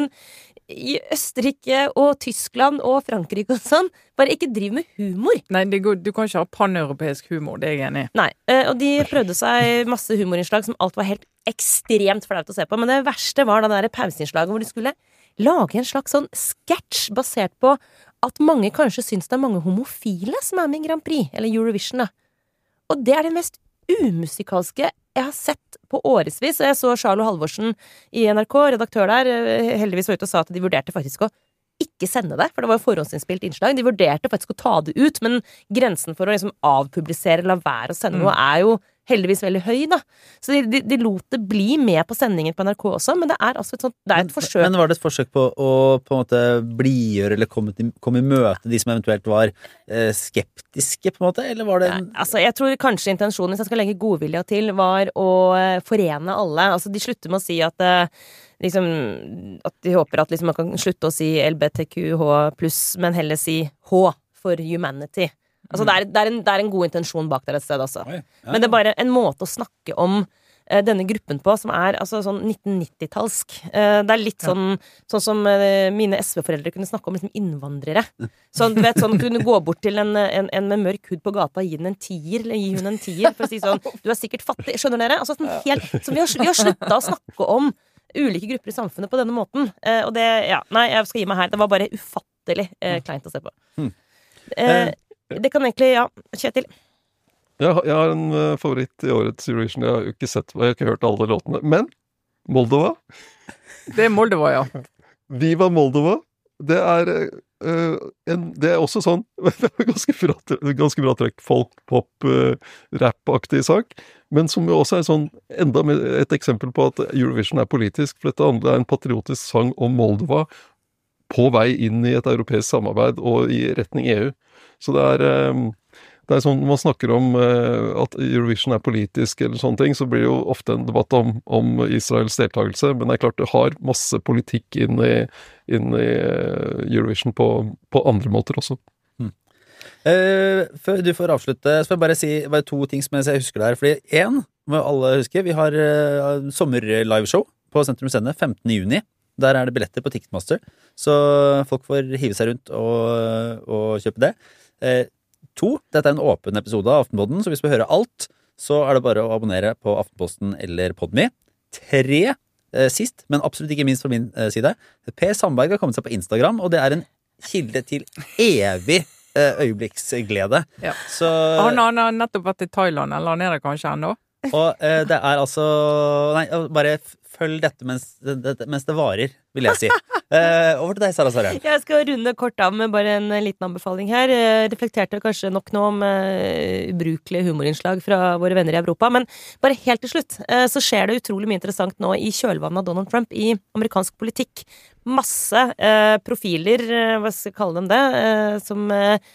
i Østerrike og Tyskland og Frankrike og sånn, bare ikke driv med humor. Nei, det går, du kan ikke ha paneuropeisk humor, det er jeg enig i. Nei, eh, og de prøvde seg masse humorinnslag som alt var helt ekstremt flaut å se på, men det verste var det der pauseinnslaget hvor de skulle lage en slags sånn sketsj basert på at mange kanskje syns det er mange homofile som er med i Grand Prix, eller Eurovision, da. Og det er det mest umusikalske jeg har sett på årevis, og jeg så Charlo Halvorsen i N R K, redaktør der, eh, heldigvis var ute og sa at de vurderte faktisk å ikke sende det, for det var jo forhåndsinnspilt innslag. De vurderte faktisk å ta det ut, men grensen for å liksom avpublisere eller la være å sende noe er jo heldigvis veldig høy, da. Så de, de, de lot det bli med på sendingen på N R K også, men det er altså et sånt, det er et forsøk. Men var det et forsøk på å på en måte blidgjøre eller komme, til, komme i møte de som eventuelt var eh, skeptiske, på en måte, eller var det en Altså, jeg tror kanskje intensjonen, hvis jeg skal legge godvilja til, var å eh, forene alle. Altså, de slutter med å si at eh, liksom, at de håper at liksom, man kan slutte å si L B T Q H pluss, men heller si H for humanity. Altså, det er, det, er en, det er en god intensjon bak der et sted, altså. Oi, ja, Men det er bare en måte å snakke om eh, denne gruppen på, som er altså sånn nitten nitti-talsk. Eh, det er litt sånn, sånn som eh, mine S V-foreldre kunne snakke om liksom innvandrere. Sånn, du vet, sånn kunne gå bort til en, en, en med mørk hud på gata og gi den en tier, eller gi hun en tier, for å si sånn, du er sikkert fattig, skjønner dere? Altså, sånn helt, så vi har, vi har sluttet å snakke om ulike grupper i samfunnet på denne måten. Eh, og det, ja, nei, jeg skal gi meg her. Det var bare ufattelig eh, kleint å se på. Hmm. Eh, det kan egentlig, ja, Kjetil. Jeg har, jeg har en uh, favoritt i årets Eurovision. Jeg har jo ikke sett, jeg har ikke hørt alle låtene. Men Moldova. Det er Moldova, ja. Viva Moldova. Det er, uh, en, det er også sånn det er ganske bra, ganske bra trekk. Folk, pop, uh, rap-aktig sak. Men som jo også er sånn enda med et eksempel på at Eurovision er politisk. For dette andre er en patriotisk sang om Moldova på vei inn i et europeisk samarbeid og i retning E U. Så det er... Um, Det er sånn, når man snakker om uh, at Eurovision er politisk eller sånne ting, så blir det jo ofte en debatt om, om Israels deltakelse, men det er klart det har masse politikk inn i, inn i uh, Eurovision på, på andre måter også. Hmm. Uh, før du får avslutte, så får jeg bare si bare to ting som jeg husker der. Fordi en, må alle huske, vi har uh, sommerliveshow på Sentrum Scene femtende juni. Der er det billetter på Ticketmaster, så folk får hive seg rundt og, og kjøpe det. Uh, To, dette er en åpen episode av Aftenpodden, så hvis du vil høre alt, så er det bare å abonnere på Aftenposten eller Podme. Tre, eh, sist, men absolutt ikke minst fra min eh, side. Per Sandberg har kommet seg på Instagram, og det er en kilde til evig eh, øyeblikksglede. Ja. Så, Han, han har nettopp vært i Thailand, eller han er det kanskje ennå? og eh, det er altså Nei, bare følg dette mens det, mens det varer, vil jeg si. Eh, over til deg, Sara Sarem. Jeg skal runde kort av med bare en liten anbefaling her. Jeg reflekterte kanskje nok nå om uh, ubrukelige humorinnslag fra våre venner i Europa, men bare helt til slutt uh, så skjer det utrolig mye interessant nå i kjølvannet av Donald Trump i amerikansk politikk. Masse uh, profiler, uh, hva skal jeg kalle dem det, uh, som uh,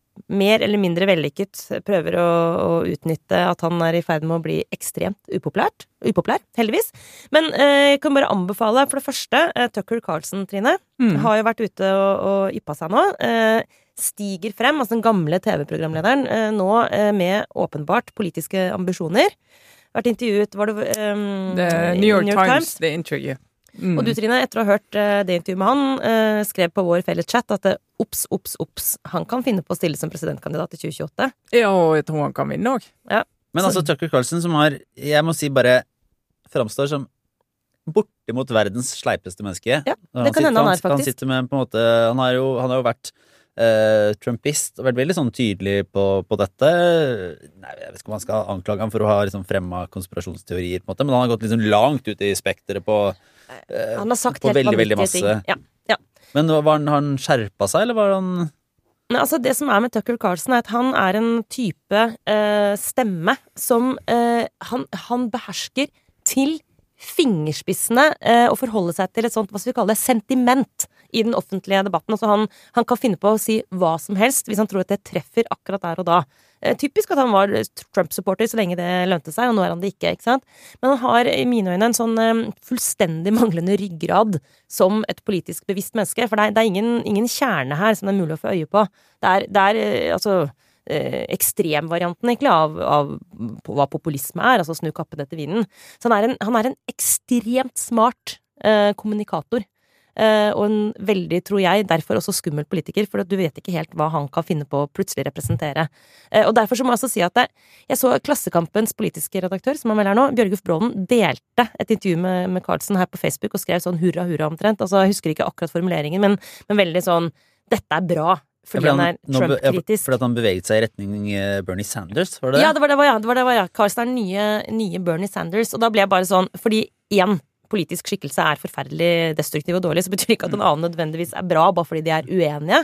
mer eller mindre vellykket prøver å, å utnytte at han er i ferd med å bli ekstremt upopulært. Upopulær, heldigvis. Men eh, jeg kan bare anbefale, for det første, eh, Tucker Carlson, Trine, mm. har jo vært ute og, og yppa seg nå. Eh, stiger frem, altså den gamle T V-programlederen, eh, nå eh, med åpenbart politiske ambisjoner. Vært intervjuet, var det um, The New York, New York Times, Times, the interview. Mm. Og du, Trine, etter å ha hørt uh, det intervjuet med han, uh, skrev på vår felles chat at opps, opps, opps, han kan finne på å stille som presidentkandidat i tjue tjueåtte. Ja, og jeg tror han kan vinne også. Ja. Men altså Tucker Carlson, som har, jeg må si bare framstår som bortimot verdens sleipeste menneske. Ja, det kan hende han er, faktisk. Han sitter med på en måte, han har jo, han har jo vært Uh, Trumpist og vært veldig sånn tydelig på, på dette. Nei, jeg vet ikke om han skal anklage ham for å ha liksom fremma konspirasjonsteorier, på en måte, men han har gått liksom langt ut i spekteret på, uh, han har sagt på helt veldig, veldig masse. Ting. Ja, ja. Men var han, han skjerpa seg, eller var han Nei, altså det som er med Tucker Carlson er at han er en type uh, stemme som uh, han, han behersker til fingerspissene eh, og forholde seg til et sånt, hva skal vi kalle det, sentiment i den offentlige debatten. Altså han, han kan finne på å si hva som helst hvis han tror at det treffer akkurat der og da. Eh, typisk at han var Trump-supporter så lenge det lønte seg, og nå er han det ikke, ikke sant? Men han har i mine øyne en sånn eh, fullstendig manglende ryggrad som et politisk bevisst menneske, for det er, det er ingen, ingen kjerne her som det er mulig å få øye på. Det er, det er eh, altså Eh, ekstremvarianten egentlig av, av på hva populisme er, altså snu kappen etter vinden. Så han er en, han er en ekstremt smart eh, kommunikator, eh, og en veldig, tror jeg, derfor også skummel politiker, for at du vet ikke helt hva han kan finne på å plutselig representere. Eh, og derfor så må jeg også si at det, jeg så Klassekampens politiske redaktør, som han vel er nå, Bjørgulf Brånen, delte et intervju med, med Carlsen her på Facebook og skrev sånn hurra, hurra omtrent. Altså, jeg husker ikke akkurat formuleringen, men, men veldig sånn, dette er bra. Fordi ja, for han, han er Trump-kritisk. Fordi han beveget seg i retning Bernie Sanders, var det det? Ja, det var det, var, ja. Det var det, var, ja. Carlsen er nye, nye Bernie Sanders, og da ble jeg bare sånn, fordi igjen, politisk skikkelse er forferdelig destruktiv og dårlig, så betyr ikke at en annen nødvendigvis er bra, bare fordi de er uenige.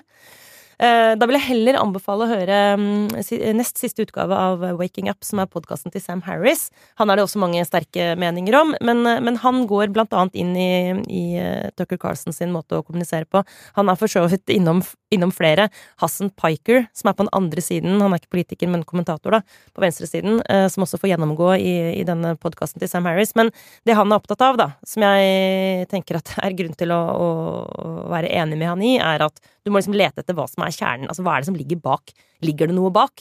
Da vil jeg heller anbefale å høre nest siste utgave av Waking Up, som er podcasten til Sam Harris. Han er det også mange sterke meninger om, men, men han går blant annet inn i, i Tucker Carlson sin måte å kommunisere på. Han er for så vidt innom, innom flere. Hassan Piker, som er på den andre siden, han er ikke politiker, men kommentator da, på venstresiden, som også får gjennomgå i, i denne podcasten til Sam Harris. Men det han er opptatt av da, som jeg tenker at er grunn til å, å være enig med han i, er at du må liksom lete etter hva som er kjernen. Altså, hva er det som ligger bak? Ligger det noe bak?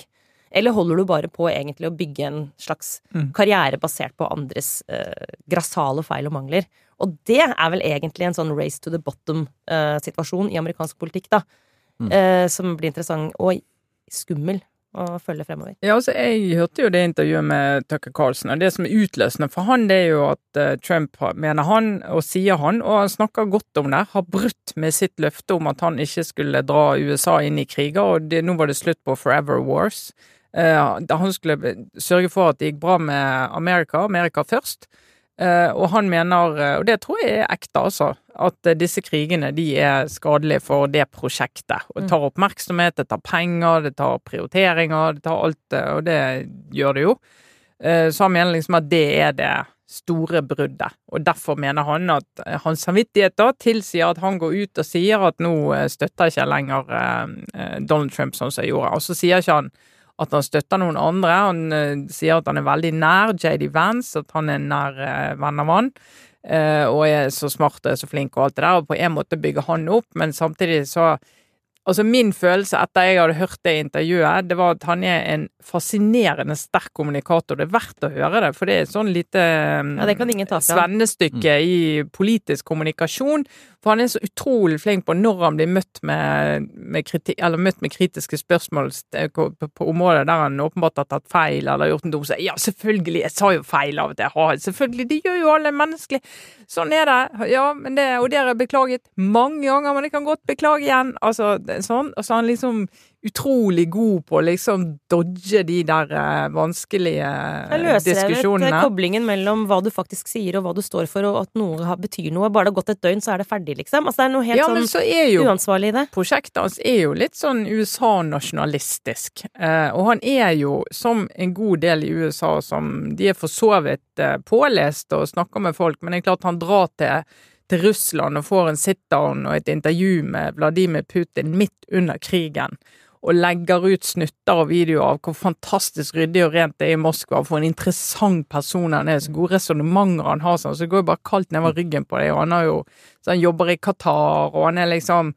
Eller holder du bare på egentlig å bygge en slags Mm. karriere basert på andres eh, grassale feil og mangler? Og det er vel egentlig en sånn race to the bottom-situasjon i amerikansk politikk, da. Mm. Eh, som blir interessant og skummel å følge fremover. Ja, altså, jeg hørte jo det intervjuet med Tucker Carlson, og det som er utløsende for han, det er jo at uh, Trump mener han, og sier han, og han snakker godt om det, har brutt med sitt løfte om at han ikke skulle dra U S A inn i kriger, og det, nå var det slutt på Forever Wars. Uh, han skulle sørge for at det gikk bra med Amerika, Amerika først, uh, og han mener, uh, og det tror jeg er ekte altså, at uh, disse krigene, de er skadelige for det prosjektet, og det tar oppmerksomhet, det tar penger, det tar prioriteringer, det tar alt, uh, og det gjør det jo. Uh, så han mener liksom at det er det store bruddet, og derfor mener han at uh, hans samvittighet da tilsier at han går ut og sier at nå uh, støtter ikke lenger uh, uh, Donald Trump sånn som jeg gjorde, og så sier ikke han at han støtter noen andre. Han uh, sier at han er veldig nær J D Vance, at han er nær uh, venn av han, uh, og er så smart og er så flink og alt det der, og på en måte bygger han opp, men samtidig så altså min følelse etter jeg hadde hørt det intervjuet, det var at han er en fascinerende sterk kommunikator. Det er verdt å høre det, for det er sånn lite Ja, det kan ingen ta fra. svennestykke mm. i politisk kommunikasjon, for han er så utrolig flink på når han blir møtt med, med, kriti, eller møtt med kritiske spørsmål på, på, på områder der han åpenbart har tatt feil, eller gjort en dum seg. Ja, selvfølgelig, jeg sa jo feil av det. Ja, selvfølgelig, det gjør jo alle menneskelig. Sånn er det. Ja, men det, og det har jeg beklaget mange ganger, men jeg kan godt beklage igjen. Altså, sånn, og så er han liksom utrolig god på å liksom dodge de der uh, vanskelige uh, diskusjonene. Jeg koblingen mellom hva du faktisk sier og hva du står for, og at noe har, betyr noe. Bare det har gått et døgn, så er det ferdig, liksom. Altså, det er noe helt ja, sånn så er jo, uansvarlig i det. Prosjektet hans er jo litt sånn U S A-nasjonalistisk, uh, og han er jo, som en god del i U S A, som de er for så vidt uh, pålest og snakker med folk, men det er klart han drar til til Russland og får en sit-down og et intervju med Vladimir Putin midt under krigen, og legger ut snutter og videoer av hvor fantastisk ryddig og rent det er i Moskva, for en interessant person han er, så gode resonementer han har, sånn, så det går jo bare kaldt nedover ryggen på det, og han har jo, så han jobber i Qatar, og han er liksom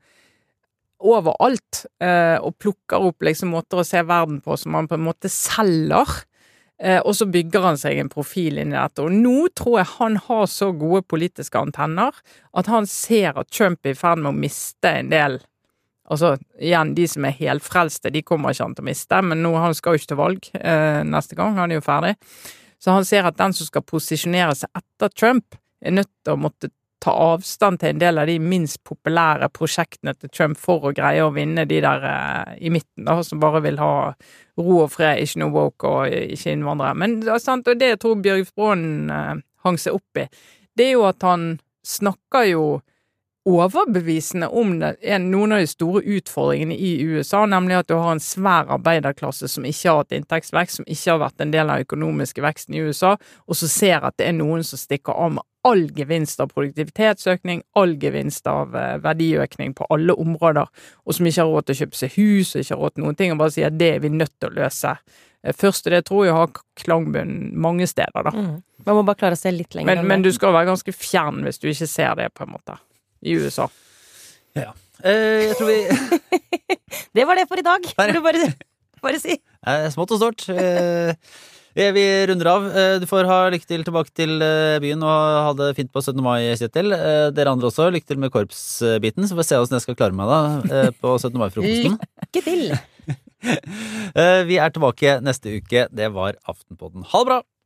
overalt, eh, og plukker opp liksom måter å se verden på som han på en måte selger, eh, og så bygger han seg en profil inn i dette, og nå tror jeg han har så gode politiske antenner, at han ser at Trump er i ferd med å miste en del. Altså, igjen, de som er helfrelste, de kommer ikke han til å miste, men nå han skal jo ikke til valg eh, neste gang, han er jo ferdig. Så han ser at den som skal posisjonere seg etter Trump, er nødt til å måtte ta avstand til en del av de minst populære prosjektene til Trump for å greie å vinne de der eh, i midten, da, som bare vil ha ro og fred, ikke noe woke og ikke innvandrere. Men det er sant, og det jeg tror Bjørg Bråen eh, hang seg opp i, det er jo at han snakker jo overbevisende om det er noen av de store utfordringene i U S A, nemlig at du har en svær arbeiderklasse som ikke har hatt inntektsvekst, som ikke har vært en del av økonomiske veksten i U S A, og så ser at det er noen som stikker av med all gevinst av produktivitetsøkning, all gevinst av eh, verdiøkning på alle områder, og som ikke har råd til å kjøpe seg hus, og ikke har råd til noen ting, og bare sier at det er vi nødt til å løse. Først, det tror jeg har klangbunn mange steder da. Mm. Man må bare klare å se litt lenger. Men, men du skal være ganske fjern hvis du ikke ser det på en måte. I U S A. Ja. Eh, jeg tror vi Det var det for i dag, Der, ja. må du bare, bare si. eh, Smått og stort. Eh, vi runder av. Eh, du får ha lykke til tilbake til eh, byen og ha det fint på syttende mai, Kjetil. Eh, dere andre også, lykke til med korpsbiten, så får vi se hvordan jeg skal klare meg da eh, på syttende mai-frokosten. Lykke til! eh, vi er tilbake neste uke. Det var Aftenpodden. Ha det bra!